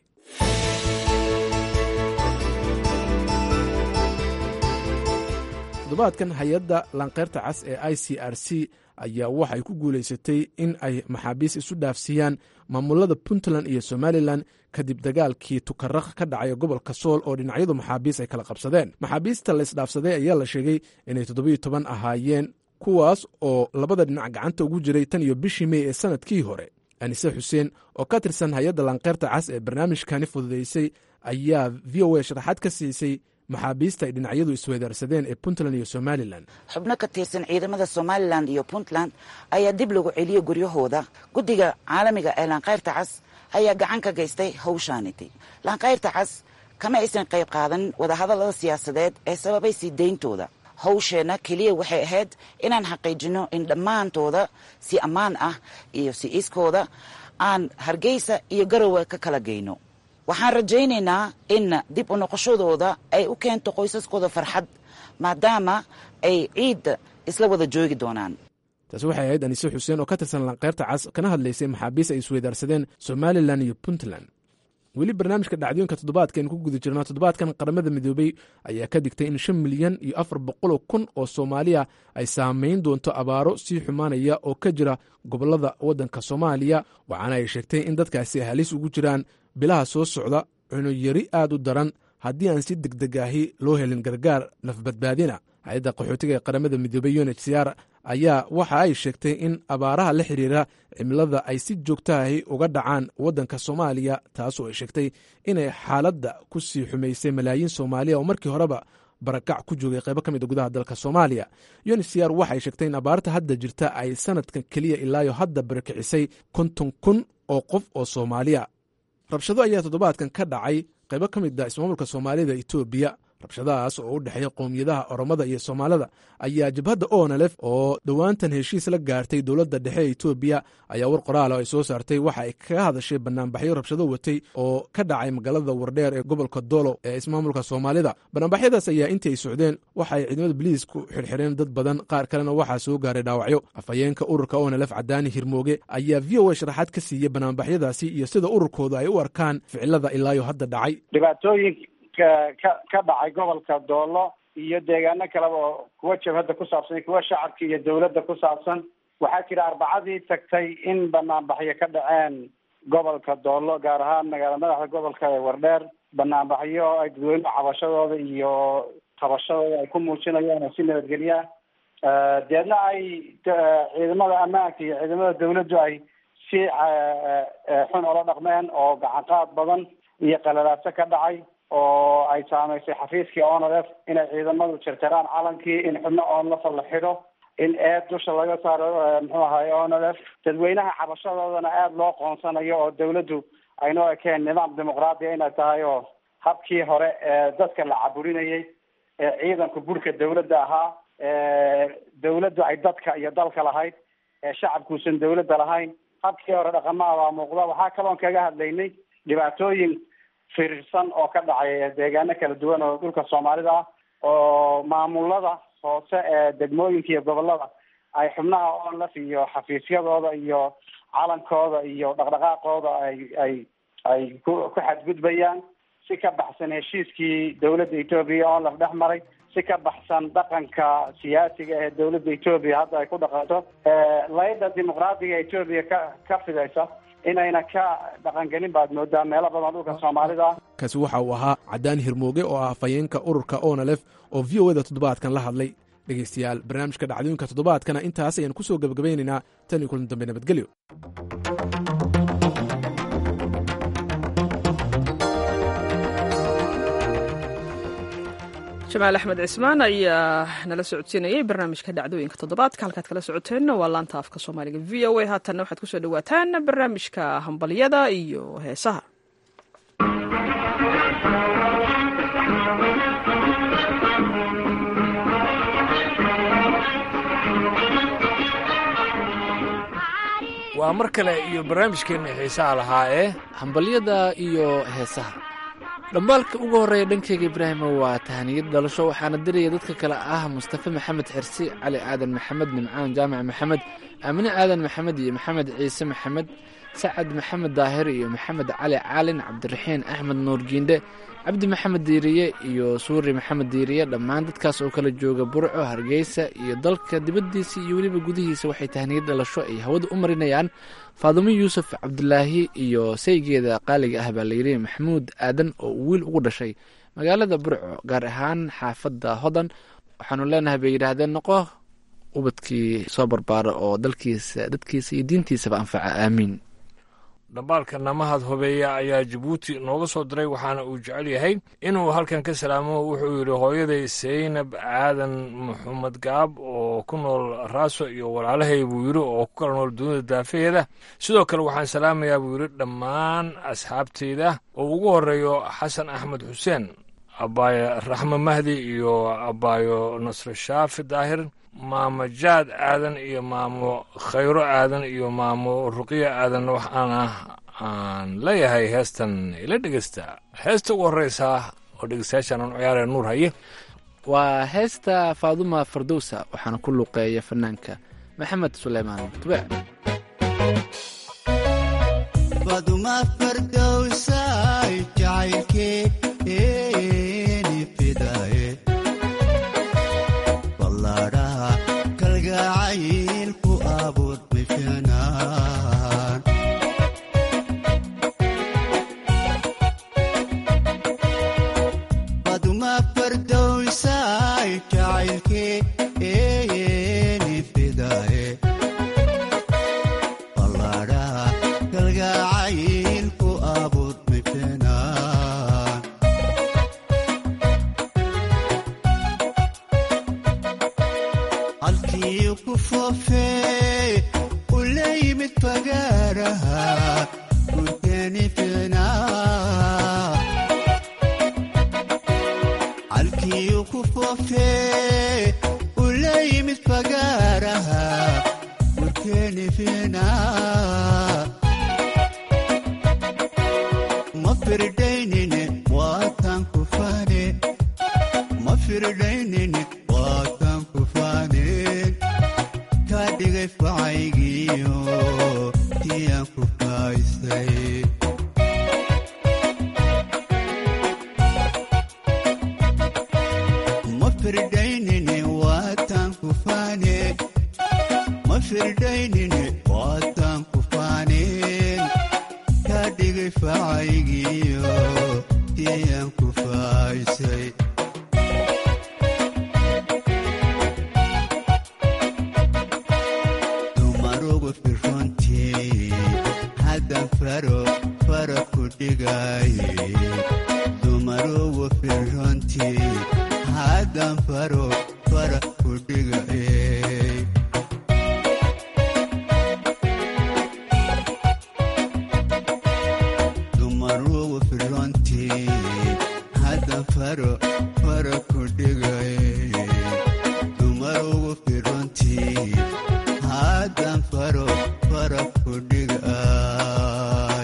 toddobaadkan hay-adda lanqeyrta cas ee i c r c ayaa waxay ku guulaysatay in ay maxaabiis isu dhaafsiiyaan maamulada puntland iyo somalilan kadib dagaalkii tukarakh ka dhacay gobolka sool oo dhinacyadu maxaabiis ay kala qabsadeen. maxaabiista la isdhaafsaday ayaa la sheegay inay toddobiyo toban ahaayeen, kuwaas oo labada dhinac gacanta ugu jiray tan iyo bishii mey ee sanadkii hore. anise xuseen oo ka tirsan hay-adda lanqeyrta cas ee barnaamijkani fududaysay ayaa v o a sharaxaad ka siisay maxaabiista ay dhinacyadu isweydaarsadeen ee puntland iyo somalilan. xubno ka tirsan ciidamada somalilan iyo puntland ayaa dib lagu celiyey guryahooda. guddiga caalamiga ee lanqeyrta cas ayaa gacan ka gaystay hawshaaniti. lanqeyrta cas kama aysan qayb qaadan wadahadallada siyaasadeed ee sababay sii deyntooda. hawsheenna keliya waxay ahayd inaan xaqiijino in dhammaantooda si ammaan ah iyo si iskooda aan hargeysa iyo garowe ka kala geyno. waxaan rajaynaynaa in dib u noqoshadooda ay u keento qoysaskooda farxad, maadaama ay ciidda isla wada joogi doonaan. taasi waxay ahayd anise xuseen oo ka tirsan lanqeyrta cas kana hadlaysay maxaabiis ay isweydaarsadeen somalilan iyo puntland. weli barnaamijka dhacdooyinka toddobaadka aynu ku guda jirnaa. toddobaadkan qaramada midoobey ayaa ka digtay in shan milyan iyo afar boqoloo kun oo soomaaliya ay saamayn doonto abaaro sii xumaanaya oo ka jira gobollada waddanka soomaaliya, waxaana ay sheegtay in dadkaasi halis ugu jiraan bilaha soo socda cuno yari aad u daran haddii aan si degdeg ahi loo helin gargaar nafbadbaadina. hay-adda qaxootiga ee qaramada midoobey u n h c r ayaa waxa ay sheegtay in abaaraha la xiriira cimilada ay si joogtahi uga dhacaan waddanka soomaaliya, taasoo ay sheegtay inay xaaladda ku sii xumaysay malaayiin soomaaliya oo markii horeba barakac ku joogay qaybo ka mid a gudaha dalka soomaaliya. u n h c r waxay sheegtay in abaarta hadda jirta ay sanadkan keliya ilaayo hadda barakicisay konton kun oo qof oo soomaaliya. rabshado ayaa toddobaadkan ka dhacay qaybo ka mid a ismaamulka soomaalida etoobiya. rabshadahaas oo u dhexeeya qowmiyadaha oromada iyo soomaalida ayaa jabhadda onalef oo dhowaantan heshiis la gaartay dowladda dhexe ee etoobiya ayaa war qoraala ay soo saartay waxa ay kaga hadashay banaanbaxyo rabshado watay oo ka dhacay magaalada wardheer ee gobolka doolo ee ismaamulka soomaalida. banaanbaxyadaas ayaa intii ay socdeen waxa ay ciidamada biliisku xirxireen dad badan, qaar kalena waxaa soo gaaray dhaawacyo. afhayeenka ururka onalef cadaani hirmooge ayaa v o a sharaxaad ka siiyey banaanbaxyadaasi iyo sida ururkooda ay u arkaan ficilada ilaayo hadda dhacay. ka ka dhacay gobolka doolo iyo deegaano kaleba oo kuwa jabhadda ku saabsan, kuwa shacabka iyo dawladda ku saabsan. waxaa jira arbacadii tagtay in banaanbaxyo ka dhaceen gobolka doolo, gaar ahaan magaala madaxda gobolka ee wardheer. banaanbaxyo ay dadweyne cabashadooda iyo qabashadooda ay ku muujinayaan oo si nabadgelya deedna ay ciidamada ammaanka iyo ciidamada dawladdu ay si xun ola dhaqmeen oo gacan qaad badan iyo qalalaaso ka dhacay oo ay saamaysay xafiiskii onalef inay ciidamadu jarjaraan calankii, in xubno onlef la xidho, in eed dusha laga saaro muxuu ahaay onalef. dadweynaha cabashadoodana aada loo qoonsanayo oo dawladdu aynoo ekeen nidaam dimuqraadiya inay tahay oo habkii hore ee dadka la caburinayay ee ciidanku burka dawladda ahaa, dawladdu ay dadka iyo dalka lahayd, ee shacabkuusan dawladda lahayn, habkii hore dhaqamaha waa muuqda. waxaa kaloon kaga hadlaynay dhibaatooyin firirsan oo ka dhacay deegaano kala duwan oo dhulka soomaalida ah, oo maamulada hoose ee degmooyinka iyo gobolada ay xubnaha onlef iyo xafiisyadooda iyo calankooda iyo dhaqdhaqaaqooda ay ay ay ku ku xadgudbayaan si ka baxsan heshiiskii dawladda etoobiya onlef dhex maray. si ka baxsan dhaqanka siyaasiga ee dawladda etoobiya hadda ay ku dhaqanto layda dimuqraadiga etoobiya ka ka fidaysa inayna ka dhaqangelin baad moodaa meelo badan dhulka soomaalida. kaasi waxa uu ahaa Cadaan Hirmooge oo ah afhayeenka ururka Onalef oo V O A da toddobaadkan la hadlay. dhegeystayaal, barnaamijka dhacdooyinka toddobaadkana intaas ayaan ku soo gabagabeynaynaa. tan iyo kulan dambe, nabadgelyo. jamaal axmed cismaan ayaa nala socodsiinayay barnaamijka dhacdooyinka toddobaadka. halkaad kala socoteenna waa laanta afka soomaaliga v o a. haatanna waxaad kusoo dhawaataan barnaamijka hambalyada iyo heesaha. waa mar kale iyo barnaamijkeenna xiisaha lahaa ee hambalyada iyo heesaha. dhambaalka ugu horreeya dhankeyga ibraahimo waa tahaniyad dhalasho, waxaana diraya dadka kale ah mustafe maxamed xirsi, cali aadan maxamed, nimcaan jaamac maxamed, aamine aadan maxamed iyo maxamed ciise maxamed, sacad maxamed daahir iyo maxamed cali caalin, cabdiraxiin axmed nuur giindhe, cabdi maxamed diiriye iyo suuri maxamed diiriye. dhammaan dadkaas oo kala jooga burco, hargeysa iyo dalka dibaddiisa iyo weliba gudihiisa waxay tahniyad dhalasho ay hawada u marinayaan faadumo yuusuf cabdulaahi iyo saygeeda qaaliga ah baa layidhi maxamuud aadan oo uu wiil ugu dhashay magaalada burco, gaar ahaan xaafadda hodan. waxaanu leenahay bay yidhaahdeen noqo ubadkii soo barbaara oo dalkiisa dadkiisa iyo diintiisaba anfaca, aamiin. dhambaalka namahad hobeeya ayaa jabuuti nooga soo diray, waxaana uu jecel yahay inuu halkan ka salaamo. wuxuu yidhi hooyaday saynab aadan maxamed gaab oo ku nool raaso iyo walaalahay buu yidhi oo ku kala nool dunida daafaheeda. sidoo kale waxaan salaamayaa buu yidhi dhammaan asxaabteyda oo ugu horeeyo xasan axmed xuseen, abaayo raxme mahdi iyo abaayo nasre shaafi daahir, maamo jaad aadan iyo maamo khayro aadan iyo maamo ruqiya aadan. waxaana aan leeyahay heestan ila dhegeysta. heesta ugu horreysaa oo dhegeystayaashaan aan ciyaaraya nuur haye waa heesta faaduma fardowsa, waxaana ku luqeeya fanaanka maxamed suleymaan tube. faaduma fardowsa jacaylkee eeni fidaye ballaadhaha kalgacaylku abuud mifanaan. faaduma fardowsa jacaylkee eeni fidaye ballaadhaha kalgacaylku abuud mifanaan. halkii ku foofee u la yimid fagaaraha gurteeni fiicnaa. halkii ku foofee u la yimid fagaaraha gurteeni fiicnaa. ma firdaynine waataan ku faane, ma firdaynine waataan ku faaneen. kaa dhigay facaygiyo tiyaan ku faaysay. ma firdaynine waataan ku faane, ma firdaynine waataan ku faaneen. kaa dhigay facaygiyo tiyaan ku faaysay. dumarugu firrontii haddan faro fara ku dhigaye. dumarugu firrontii haddan faro fara ku dhigaye. dumarugu firrontii haddan faro fara ku dhigaye. dumarugu firrontii haddan faro fara ku dhigay.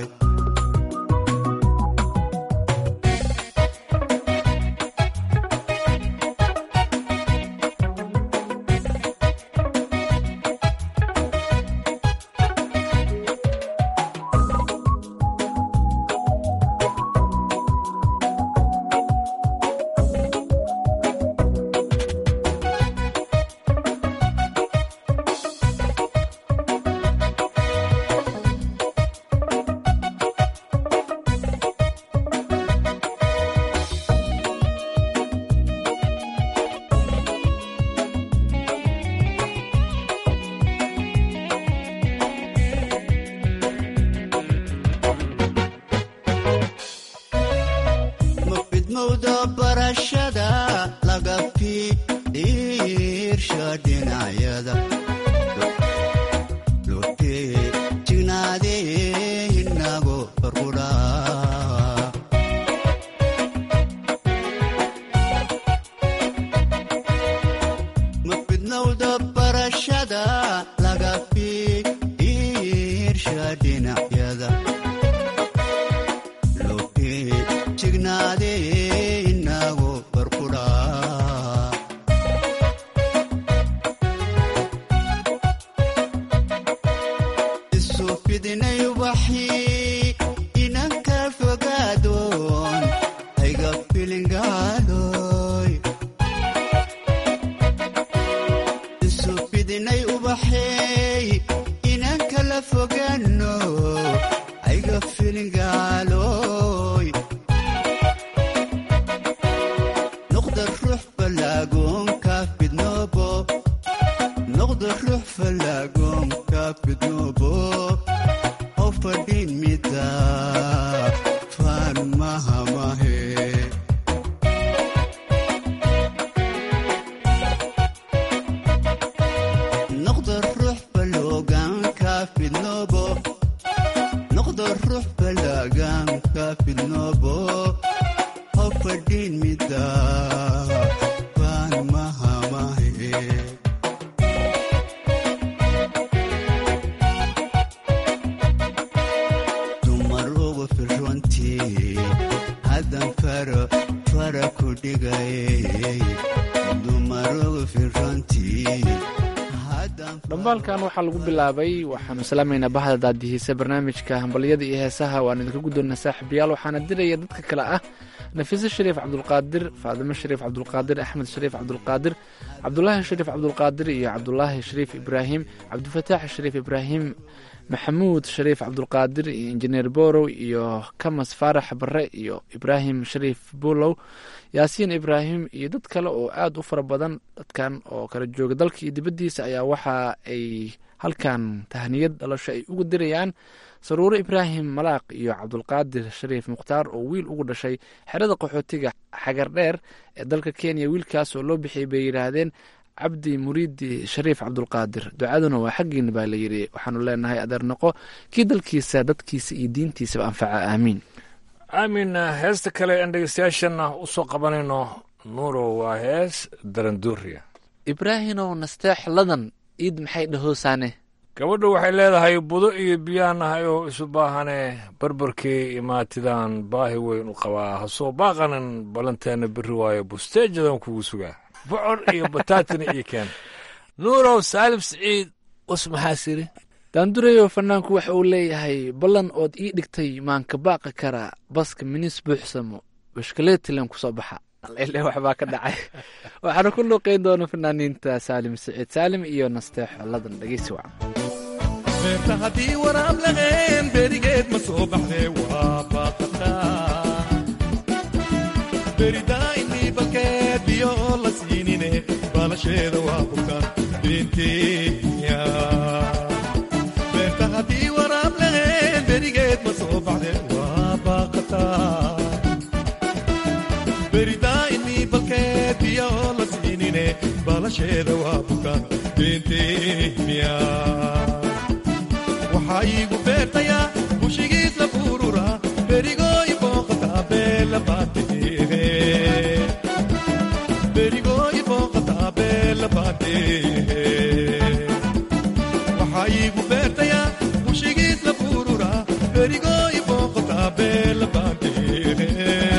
bilowda barashada laga fiirsha dhinacyada lotee jignaadee inago farqudhaa ma bilowda barashada laga fiirsha dhinacyada dhambaalkan waxaa lagu bilaabay waxaanu salaamaynaa bahda daadihiisa barnaamijka hambalyada iyo heesaha waan idinka guddoonnaa saaxiibayaal waxaana diraya dadka kale ah nafiise shariif cabdulqaadir faadimo shariif cabdulqaadir axmed shariif cabdulqaadir cabdulaahi shariif cabdulqaadir iyo cabdulaahi shariif ibraahim cabdifataax shariif ibraahim maxamuud shariif cabdulqaadir iyo injineer borow iyo kamas faarax bare iyo ibraahim shariif bulow yaasiin ibraahim iyo dad kale oo aada u fara badan dadkan oo kala jooga dalka iyo dibaddiisa ayaa waxa ay halkan tahniyad dhalasho ay ugu dirayaan saruuro ibraahim malaaq iyo cabdulqaadir shariif mukhtaar oo wiil ugu dhashay xerada qaxootiga xagar dheer ee dalka kenya wiilkaas oo loo bixiyay bay yidhaahdeen cabdi muriidi shariif cabdulqaadir ducaduna waa xaggiina baa la yidhi waxaanu leenahay adeer noqo kii dalkiisa dadkiisa iyo diintiisaba anfaca aamiin aamin heesta kale aan dhegeystayaashana u soo qabanayno nuuro waa hees daranduuriya ibraahinow nasteex ladan iid maxay dhahoosaane gabadhu waxay leedahay budo iyo biyaan nahay oo isu baahane barbarkii imaatidaan baahi weyn u qabaa hasoo baaqanan ballanteena berri waayo busteejadan kugu sugaa bocor iyo bataatina iyo keen nuurow saalim siciid was maxaa siri daandurayo fanaanku waxa uu leeyahay ballan ood ii dhigtay maan ka baaqi karaa baska minis buuxsamo bashkaleetilan ku soo baxa alle waxbaa ka dhacay waxaana ku luuqeyn doona fanaaniinta saalim siciid saalim iyo nasteexo ladan dhegeysi wacan beerta haddii waraab laqeen berigeed ma soo baxdee waa baaqataa beridaa inii balkeed biyo oo la siinine baalasheeda waa bukaan beentenya beerta haddii waraab laqeen berigeed ma soo baxdee waa baaqataa beridaa inii balkeed biyo oo la siinine baalasheeda waa bukaan beentenya waxaa iigu beertayaa bushigiis la bururaa berigooy booqataa beela baatehe berigooy booqataa beela baatehe waxaa iigu beertayaa bushigiis la bururaa berigooy booqataa beela baatehe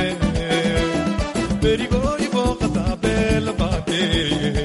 berigooy booqataa beela baatehe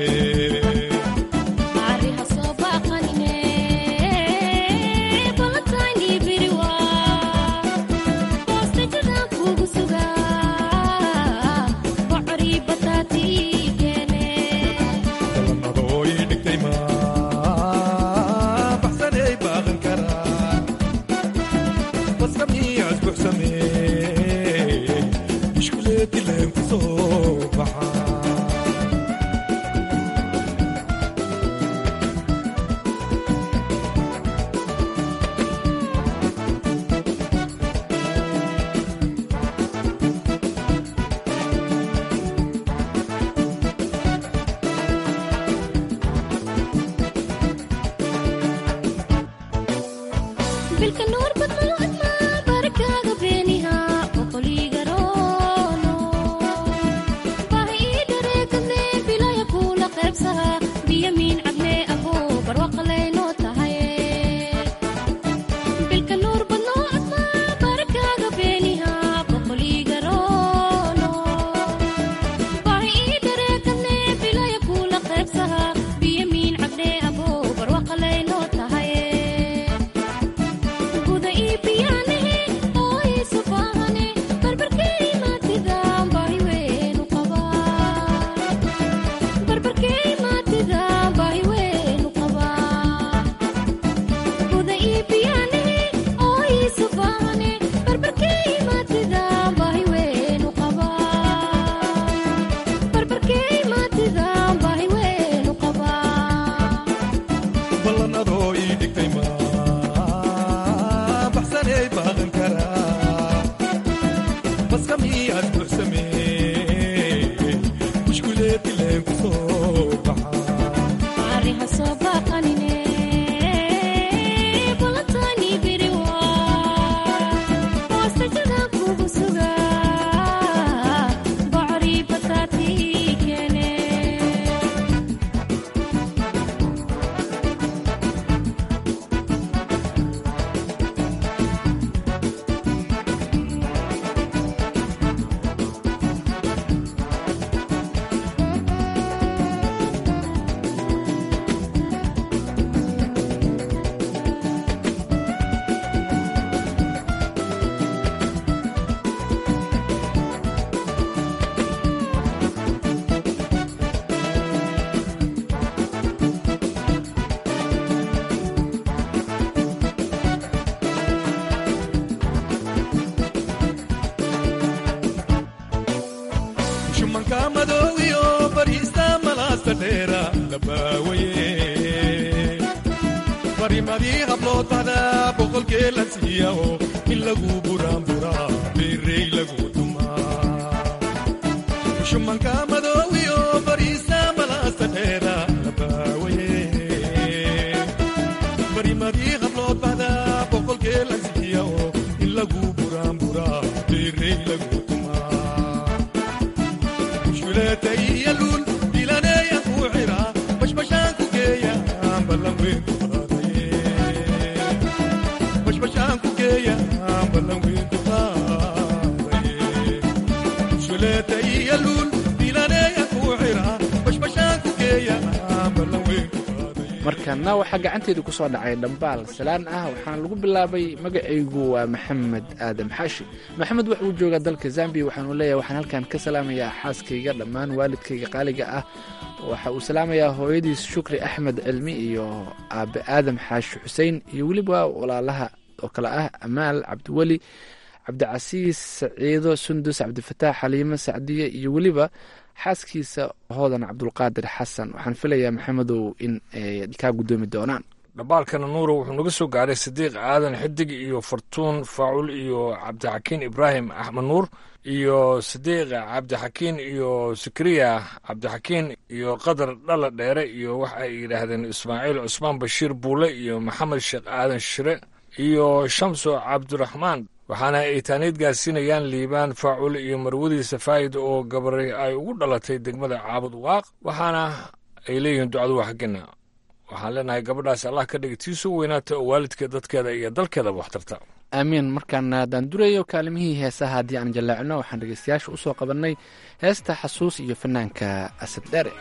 markana waxaa gacanteeda ku soo dhacay dhambaal salaan ah waxaana lagu bilaabay magacaygu waa maxamed aadan xaashi maxamed waxa uu joogaa dalka zambiya waxaanu leeyahay waxaan halkan ka salaamayaa xaaskayga dhammaan waalidkayga qaaliga ah waxa uu salaamayaa hooyadiis shukri axmed cilmi iyo aabe aadam xaashi xuseen iyo weliba walaalaha oo kale ah amaal cabdiweli cabdicasiis saciido sundus cabdifataax xaliimo sacdiye iyo weliba xaaskiisa hoodan cabdulqaadir xasan waxaan filayaa maxamedow in ay kaa guddoomi doonaan dhambaalkana nuuro wuxuu naga soo gaaray sadiiq aadan xidig iyo fartuun faacul iyo cabdixakiin ibraahim axmed nuur iyo sadiiq cabdixakiin iyo sikriya cabdixakiin iyo qadar dhala dheere iyo waxa ay yidhaahdeen ismaaciil cusmaan bashiir buule iyo maxamed sheekh aadan shire iyo shamso cabdiraxmaan waxaana ay taaniid gaarsiinayaan liibaan faacul iyo marwadiisa faa'id oo gabaray ay ugu dhalatay degmada caabud waaq waxaana ay leeyihiin ducadu waa xaggina waxaan leenahay gabadhaas allah ka dhiga tii soo weynaata oo waalidka dadkeeda iyo dalkeedaba waxtarta aamiin markaan haddaan durayo kaalimihii heesaha haddii aan jallaacino waxaan dhegaystayaasha u soo qabannay heesta xasuus iyo fanaanka asad dheere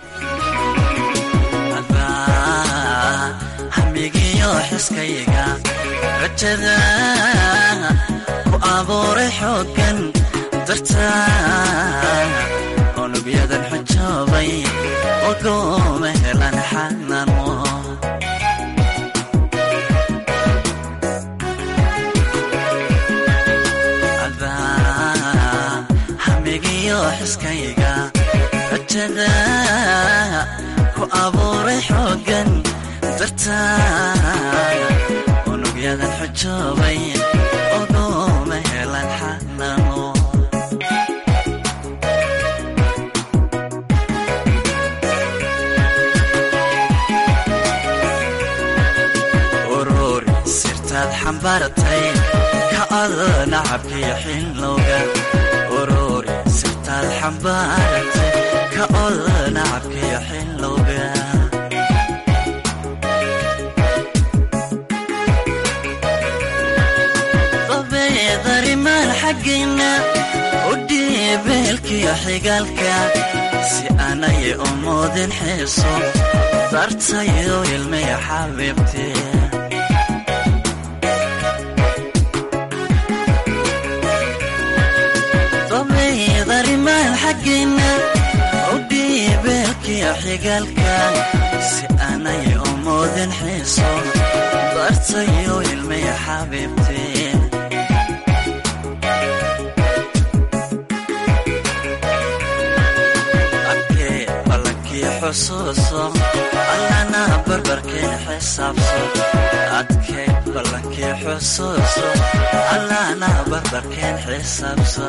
hamigiyo xiskayga rajada ku abuuray xooggan dartaa unugyadan xujoobay ogooma helan xanano hamigiyo xiskayga rajada ku abuuray xooggan unugyadan xujoobay ogooma helan xanano ururi sirtaad xambaartay ka od nacabkiyo xilowga ururi sirtaad xambaartay ka od nacabkiyo xilowga darimaan xaggayna u dhiibeelkiyo xigaalka si aanay u moodin xiiso dartayo ilmaya xabiibtee darimaan xaggayna u dhiibeelkiyo xigaalka si aanay u moodin xiiso dartayo ilmaya xabiibtee allana barbarkeen xisaabso adkay ballankii xusuuso allana barbarkeen xisaabso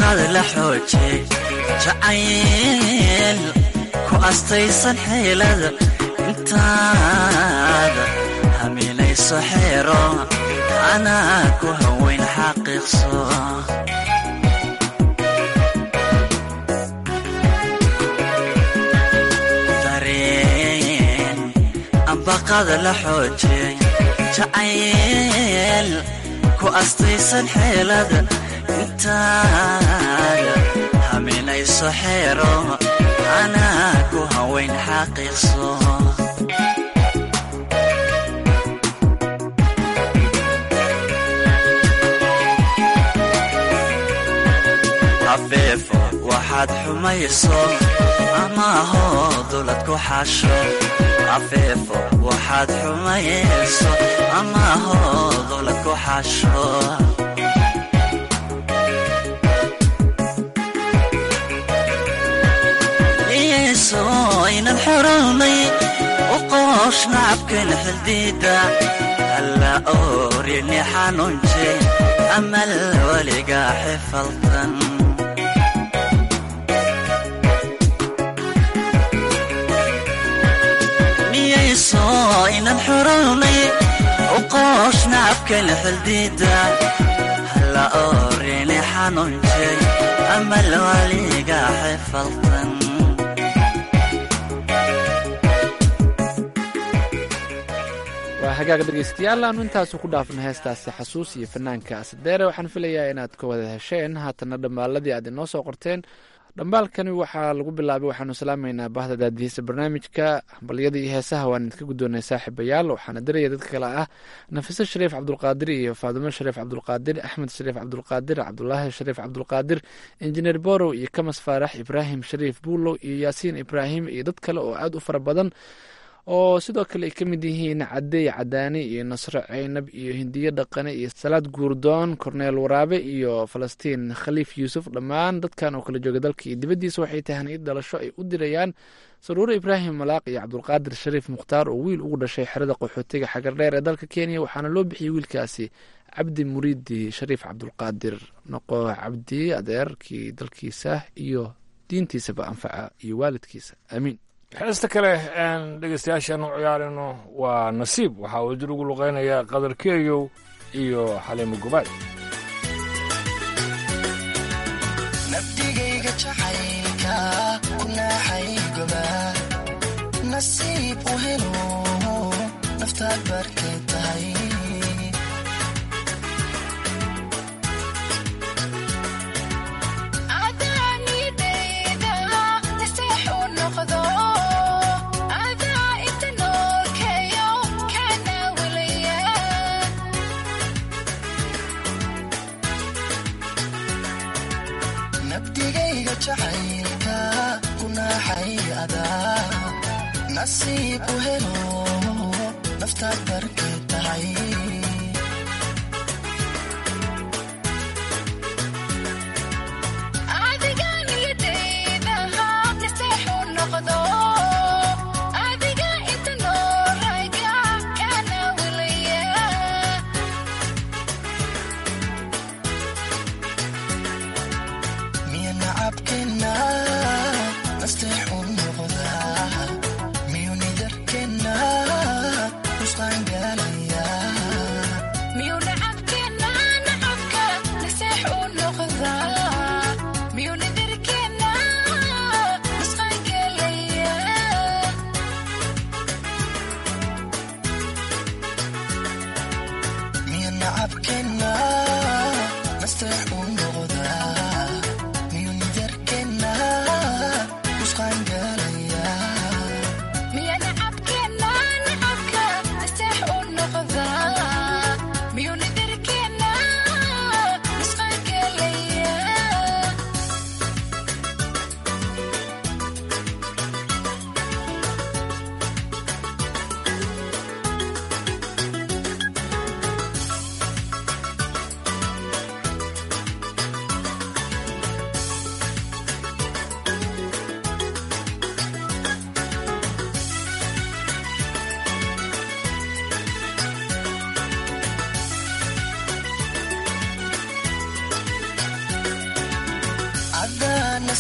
ambaqaad la xoojiyey jacayl ku astaysan xeelada intaada haminayso xeero anaa ku haweyn xaqiiqso dareen ambaqaad la xoojiyey jacayl ku astaysan xeelada intaada haminayso xeero anaa ku haweyn xaqiiqso afeefo waxaad xumayso ama ahoo dulad ku xasho afeefo waxaad xumayso ama ahoo dulad ku xasho iyeso inan xorownay u qoosh nacabkan xildiida alla oorini xanuunje amal weliga xifaltan iyeso inan xorownay u qoosh nacabkan xildiida alla oorini xanuunje amal weliga xifaltan hagaaga dhegeystayaal aanu intaasu ku dhaafna heestaasi xasuus iyo fanaanka asadeere waxaan filayaa inaad ka wada hesheen haatana dhambaaladii aad inoo soo qorteen dhambaalkani waxaa lagu bilaabay waxaanu salaamaynaa bahda daadihiisa barnaamijka hambalyada iyo heesaha waan idinka guddoonay saaxiibayaal waxaana diraya dadka kale ah nafiso shariif cabdulqaadir iyo faadumo shariif cabdulqaadir axmed shariif cabdulqaadir cabdulaahi shariif cabdulqaadir injineer borow iyo kamas faarax ibraahim shariif buulow iyo yaasiin ibraahim iyo dad kale oo aada u fara badan oo sidoo kale ay ka mid yihiin cadeey cadaani iyo nasro ceynab iyo hindiyo dhaqane iyo salaad guurdoon korneel waraabe iyo falastiin khaliif yuusuf dhammaan dadkan oo kala jooga dalka iyo dibaddiisa waxay tahaniyad dhalasho ay u dirayaan saruure ibraahim malaaq iyo cabdulqaadir shariif mukhtaar oo wiil ugu dhashay xerada qaxootiga xagardheer ee dalka kenya waxaana loo bixiyey wiilkaasi cabdi muriidi shariif cabdulqaadir noqo cabdi adeerkii dalkiisa iyo diintiisaba anfaca iyo waalidkiisa aamiin heesta kale aan dhegeystayaashaan u ciyaarino waa nasiib waxaa uu jir ugu luqeynaya qadar keeyow iyo xaliimo gubaad nabdigayga jacaylka kunaaxay gobaa nasiib u helo naftaad barkay tahay nabdigayga jacaylka kunaaxay adaa nasiib u helo naftaad barkay tahay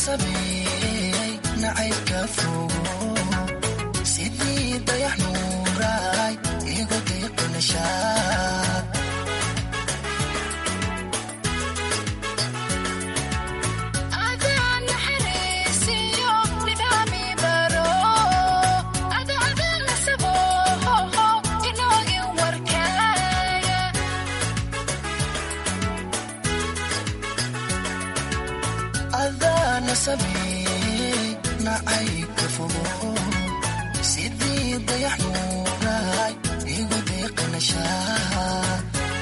nasabeey nacaybka fogo sidii dayax nuuraay igu diiqnashaad nacaybka fogo sidii dayax nuuraay igu diiqnashaad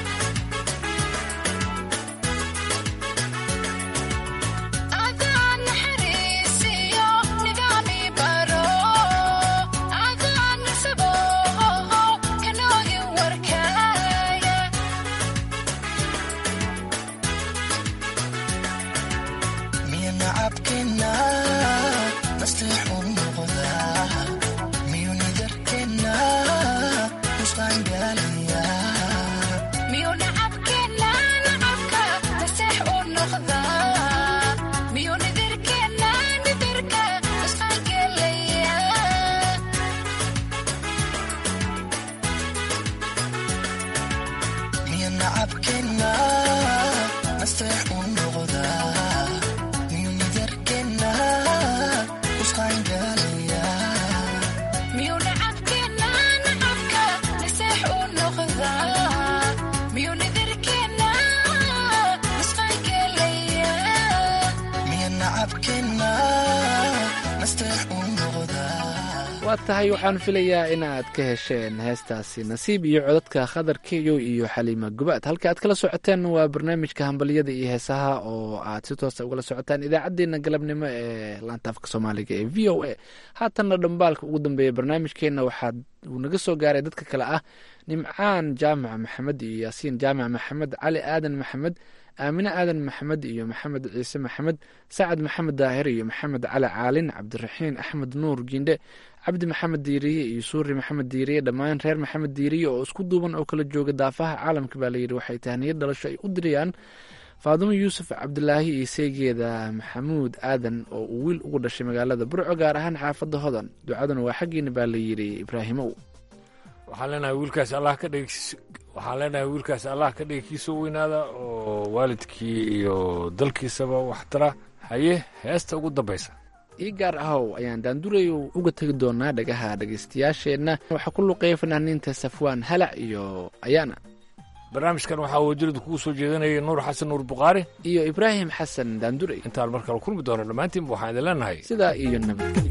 waa tahay waxaan filayaa inaad ka hesheen heestaasi nasiib iyo codadka khadar keyo iyo xaliima gubaad halka aad kala socoteen waa barnaamijka hambaliyada iyo heesaha oo aad si toosa ugala socotaan idaacadeena galabnimo ee laanta afka soomaaliga ee v o a haatanna dhambaalka ugu dambeeya barnaamijkeena waxaa uu naga soo gaaray dadka kale ah nimcaan jaamac maxamed iyo yaasiin jaamac maxamed cali aadan maxamed aamine aadan maxamed iyo maxamed ciise maxamed sacad maxamed daahir iyo maxamed cali caalin cabdiraxiin axmed nuur giindhe cabdi maxamed diiriye iyo suuri maxamed diiriye dhammaan reer maxamed diiriye oo isku duuban oo kala jooga daafaha caalamka baa layidhi waxay tahniyad dhalasho ay u dirayaan faadumo yuusuf cabdilaahi iyo seegeeda maxamuud aadan oo uu wiil ugu dhashay magaalada burco gaar ahaan xaafadda hodan ducaduna waa xaggiina baa layidhi ibraahimow waxaan leenahay wiilkaas allah ka dhig waxaan leenahay wiilkaas allah ka dhigi kiisoo weynaada oo waalidkii iyo dalkiisaba wax tara haye heesta ugu dambaysa ii gaar ahow ayaan daandurayo uga tegi doonaa dhagaha dhegaystayaasheenna waxaa ku luqeeya fanaaniinta safwaan halac iyo ayaana barnaamijkan waxaa wajiradu kugu soo jeedanayay nuur xasan nuur bukhaari iyo ibraahim xasan daanduray intaan mar kale kulmi doono dhammaantiinba waxaan idin leenahay sidaa iyo nabadgelyo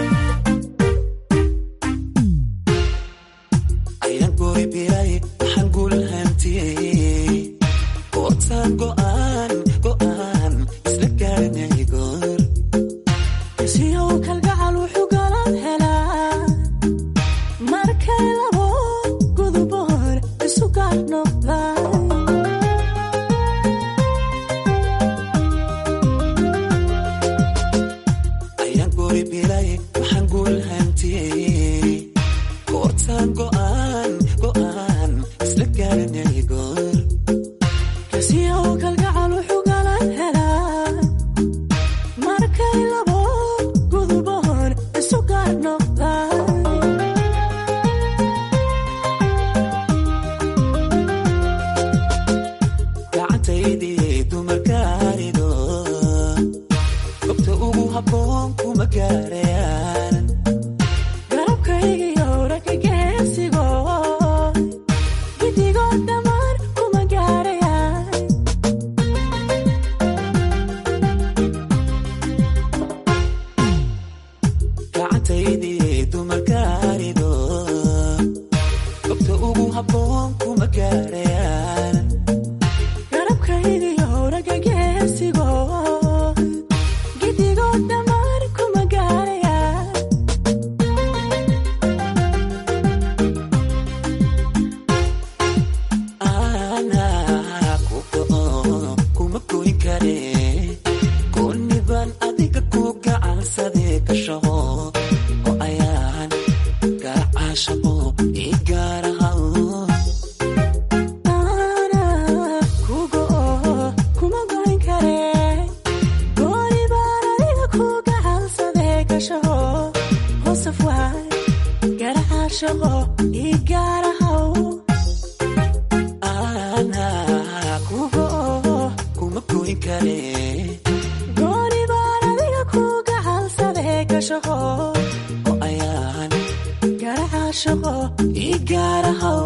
waxaan guulhantiyey ootaan go'aan go'aan isla gaarinay goor siyow kalgacal wuxuu galad helaa markay labo guduboon isu gaar noqdaan ayaan goori bilay waxaan guulhantiyey ootaan go'aan go'aan isla gaarinay goor siyow kalgacal wuxuu galad helaa markay labo guduboon isu gaar noqdaan gacantaydii dumarkaarido gobta ugu habboon kuma gaarayaan garabkaygiyo ragga geesigo gidigoo dhammaan kuma gaarayaan gacantaydii dumarkaarido gobta ugu habboon kuma gaarayaan garabkaygiyo ragga geesigo gidigoo dhammaan kuma gaarayaan anaa ku go'o kuma goyn kare gooniban adiga ku gacansadee ka shaqo oo ayaan gacaashaqo ii gaarahaw ana ku go'o kuma goyn kare gooni baan adiga shaqo ii gaarahaw anaa kugo kuma goyn kare gooni baan adiga ku gacansadee ka shaqo oo ayaan garaca shaqo ii gaarahaw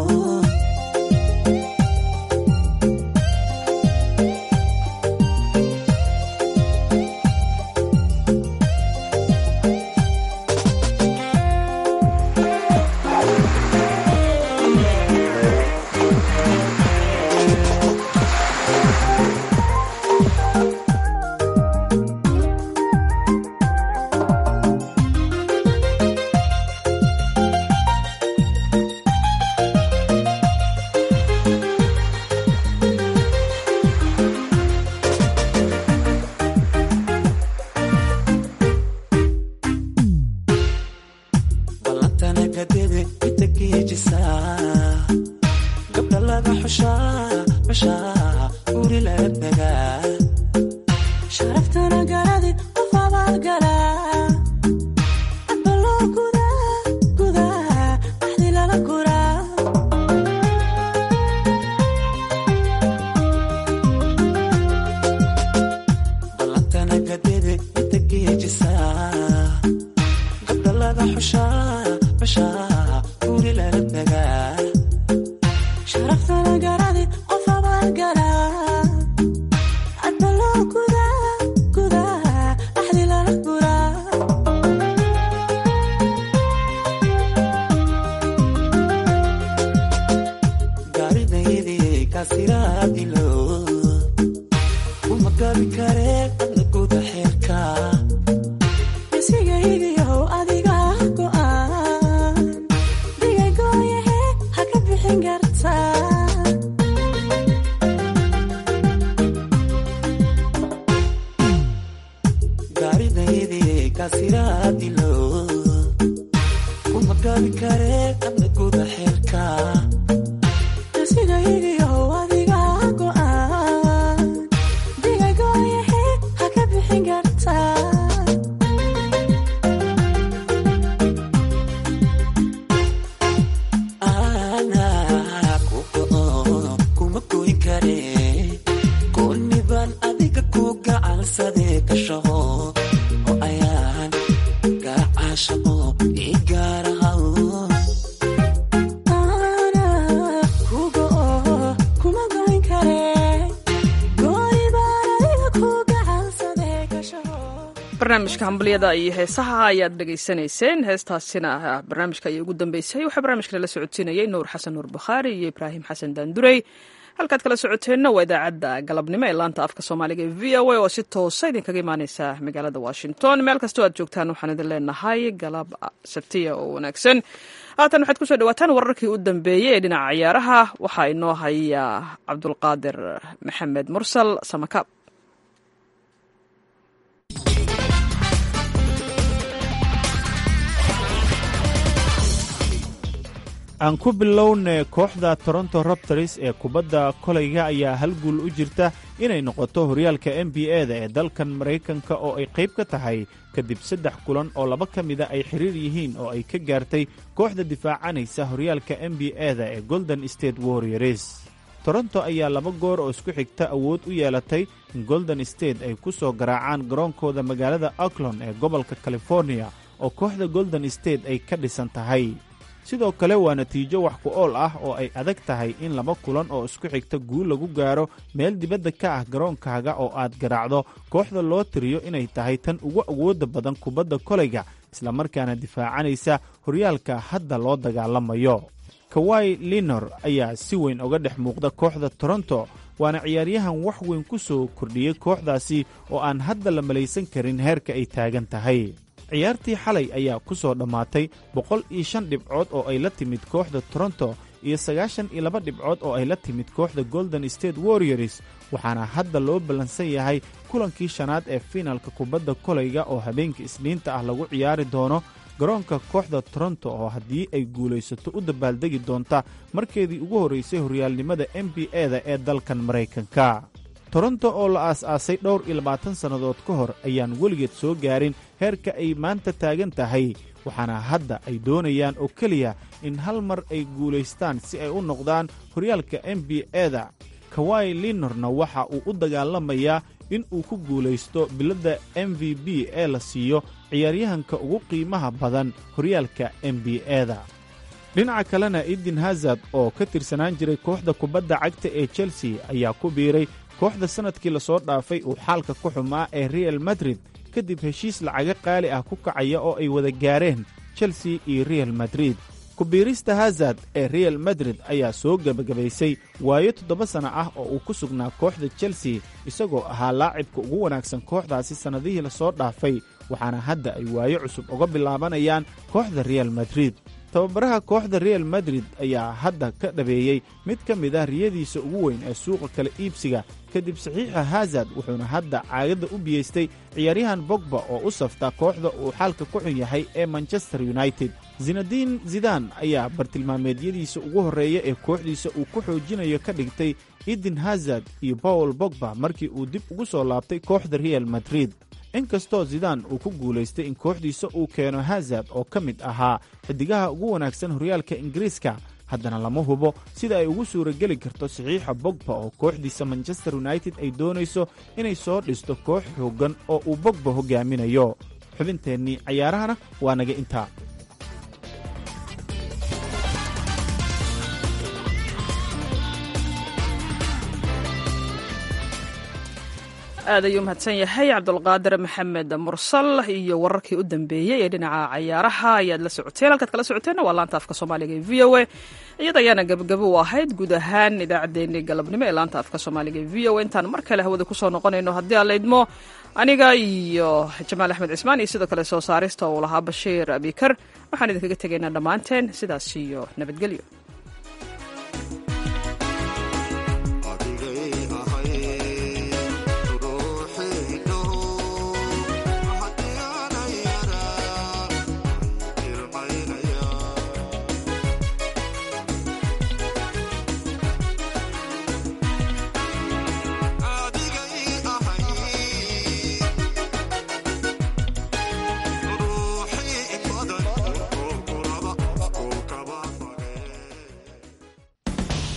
barnaamijka hambaliyada iyo heesaha ayaad dhegaysanayseen. heestaasina barnaamijka ayay ugu dambeysay. waxaa barnaamijka la socodsiinayay nuur xasan nuur bakhaari iyo ibraahim xasan daandurey. halkaad kala socoteenna waa idaacadda galabnimo ee laanta afka soomaaliga ee v o a oo si toosa idinkaga imaaneysa magaalada washington. meel kastoo aad joogtaan waxaan idin leenahay galab sabtiya oo wanaagsan. haatan waxaad kusoo dhawaataan wararkii u dambeeyey ee dhinaca ciyaaraha. waxaa inoo haya cabdulqaadir maxamed mursal samakaab. aan ku bilowne kooxda toronto raptors ee kubadda kolayga ayaa hal guul u jirta inay noqoto horyaalka n b a da ee dalkan maraykanka oo ay qayb ka tahay kadib saddex kulan oo laba ka mida ay xiriir yihiin oo ay ka gaartay kooxda difaacanaysa horyaalka n b a da ee golden state warriors. toronto ayaa laba goor oo isku xigta awood u yeelatay in golden state ay ku soo garaacaan garoonkooda magaalada auckland ee gobolka california oo kooxda golden state ay ka dhisan tahay. sidoo kale waa natiijo wax ku ool ah oo ay adag tahay in laba kulan oo isku xigta guul lagu gaaro meel dibadda ka ah garoonkaaga oo aad garaacdo kooxda loo tiriyo inay tahay tan ugu awoodda badan kubadda kolayga islamarkaana difaacanaysa horyaalka hadda loo dagaalamayo. kawai linor ayaa si weyn uga dhex muuqda kooxda toronto waana ciyaaryahan wax weyn ku soo kordhiyey kooxdaasi oo aan hadda la malaysan karin heerka ay taagan tahay. ciyaartii xalay ayaa ku soo dhammaatay boqol iyo shan dhibcood oo ay la timid kooxda toronto iyo sagaashan iyo laba dhibcood oo ay la timid kooxda golden state warriors waxaana hadda loo ballansan yahay kulankii shanaad ee fiinalka kubadda kolayga oo habeenka isniinta ah lagu ciyaari doono garoonka kooxda toronto oo haddii ay guulaysato u dabaaldegi doonta markeedii ugu horraysay horyaalnimada n b a da ee dalkan maraykanka. toronto oo la aas-aasay dhowr iyo labaatan sannadood ka hor ayaan weligeed soo gaarin heerka ay maanta taagan tahay waxaana hadda ay doonayaan oo keliya in hal mar ay guulaystaan si ay u noqdaan horyaalka n b eda kawai linorna waxa uu u dagaalamayaa in uu ku guulaysto biladda m v b ee la siiyo ciyaaryahanka ugu qiimaha badan horyaalka n b eda dhinaca kalena eden hazard oo ka tirsanaan jiray kooxda kubadda cagta ee chelsea ayaa ku biiray kooxda sannadkii lasoo dhaafay uu xaalka ku xumaa ee real madrid kadib heshiis lacaga qaali ah ku kacaya oo ay wada gaareen chelsea iyo real madrid kubiirista hazard ee real madrid ayaa soo gebagabaysay waayo toddoba sanno ah oo uu ku sugnaa kooxda chelsea isagoo ahaa laacibka ugu wanaagsan kooxdaasi sannadihii lasoo dhaafay waxaana hadda ay waayo cusub uga bilaabanayaan kooxda real madrid tababaraha kooxda real madrid ayaa hadda ka dhabeeyey mid ka mid ah riyadiisa ugu weyn ee suuqa kala iibsiga kadib saxiixa hazard wuxuuna hadda caagadda u biyeystay ciyaaryahan bogba oo u safta kooxda uu xaalka ku xun yahay ee manchester united zinadiin zidan ayaa bartilmaameedyadiisa ugu horreeya ee kooxdiisa uu ku xoojinayo ka dhigtay eden hazard iyo paul bogba markii uu dib ugu soo laabtay kooxda real madrid inkastoo zidaan uu ku guulaystay in kooxdiisa uu keeno hazard oo ka mid ahaa xidigaha ugu wanaagsan horyaalka ingiriiska haddana lama hubo sida ay ugu suurageli karto saxiixa bogba oo kooxdiisa manchester united ay doonayso inay soo dhisto koox xooggan oo uu bogba hoggaaminayo xubinteennii cayaarahana waa naga intaa aad ayuu mahadsan yahay cabdulqaadir maxamed mursal iyo wararkii u dambeeyey ee dhinaca cayaaraha ayaad la socoteen halkaad kala socoteenna waa laanta afka soomaaliga ee v o a iyada ayaana gabagabo u ahayd guud ahaan idaacaddeenii galabnimo ee laanta afka soomaaliga ee v o a intaan mar kale hawada kusoo noqonayno haddii aan laydmo aniga iyo jamaal axmed cismaan iyo sidoo kale soo saarista uu lahaa bashiir abikar waxaan idinkaga tegaynaa dhammaanteen sidaas iyo nabadgelyo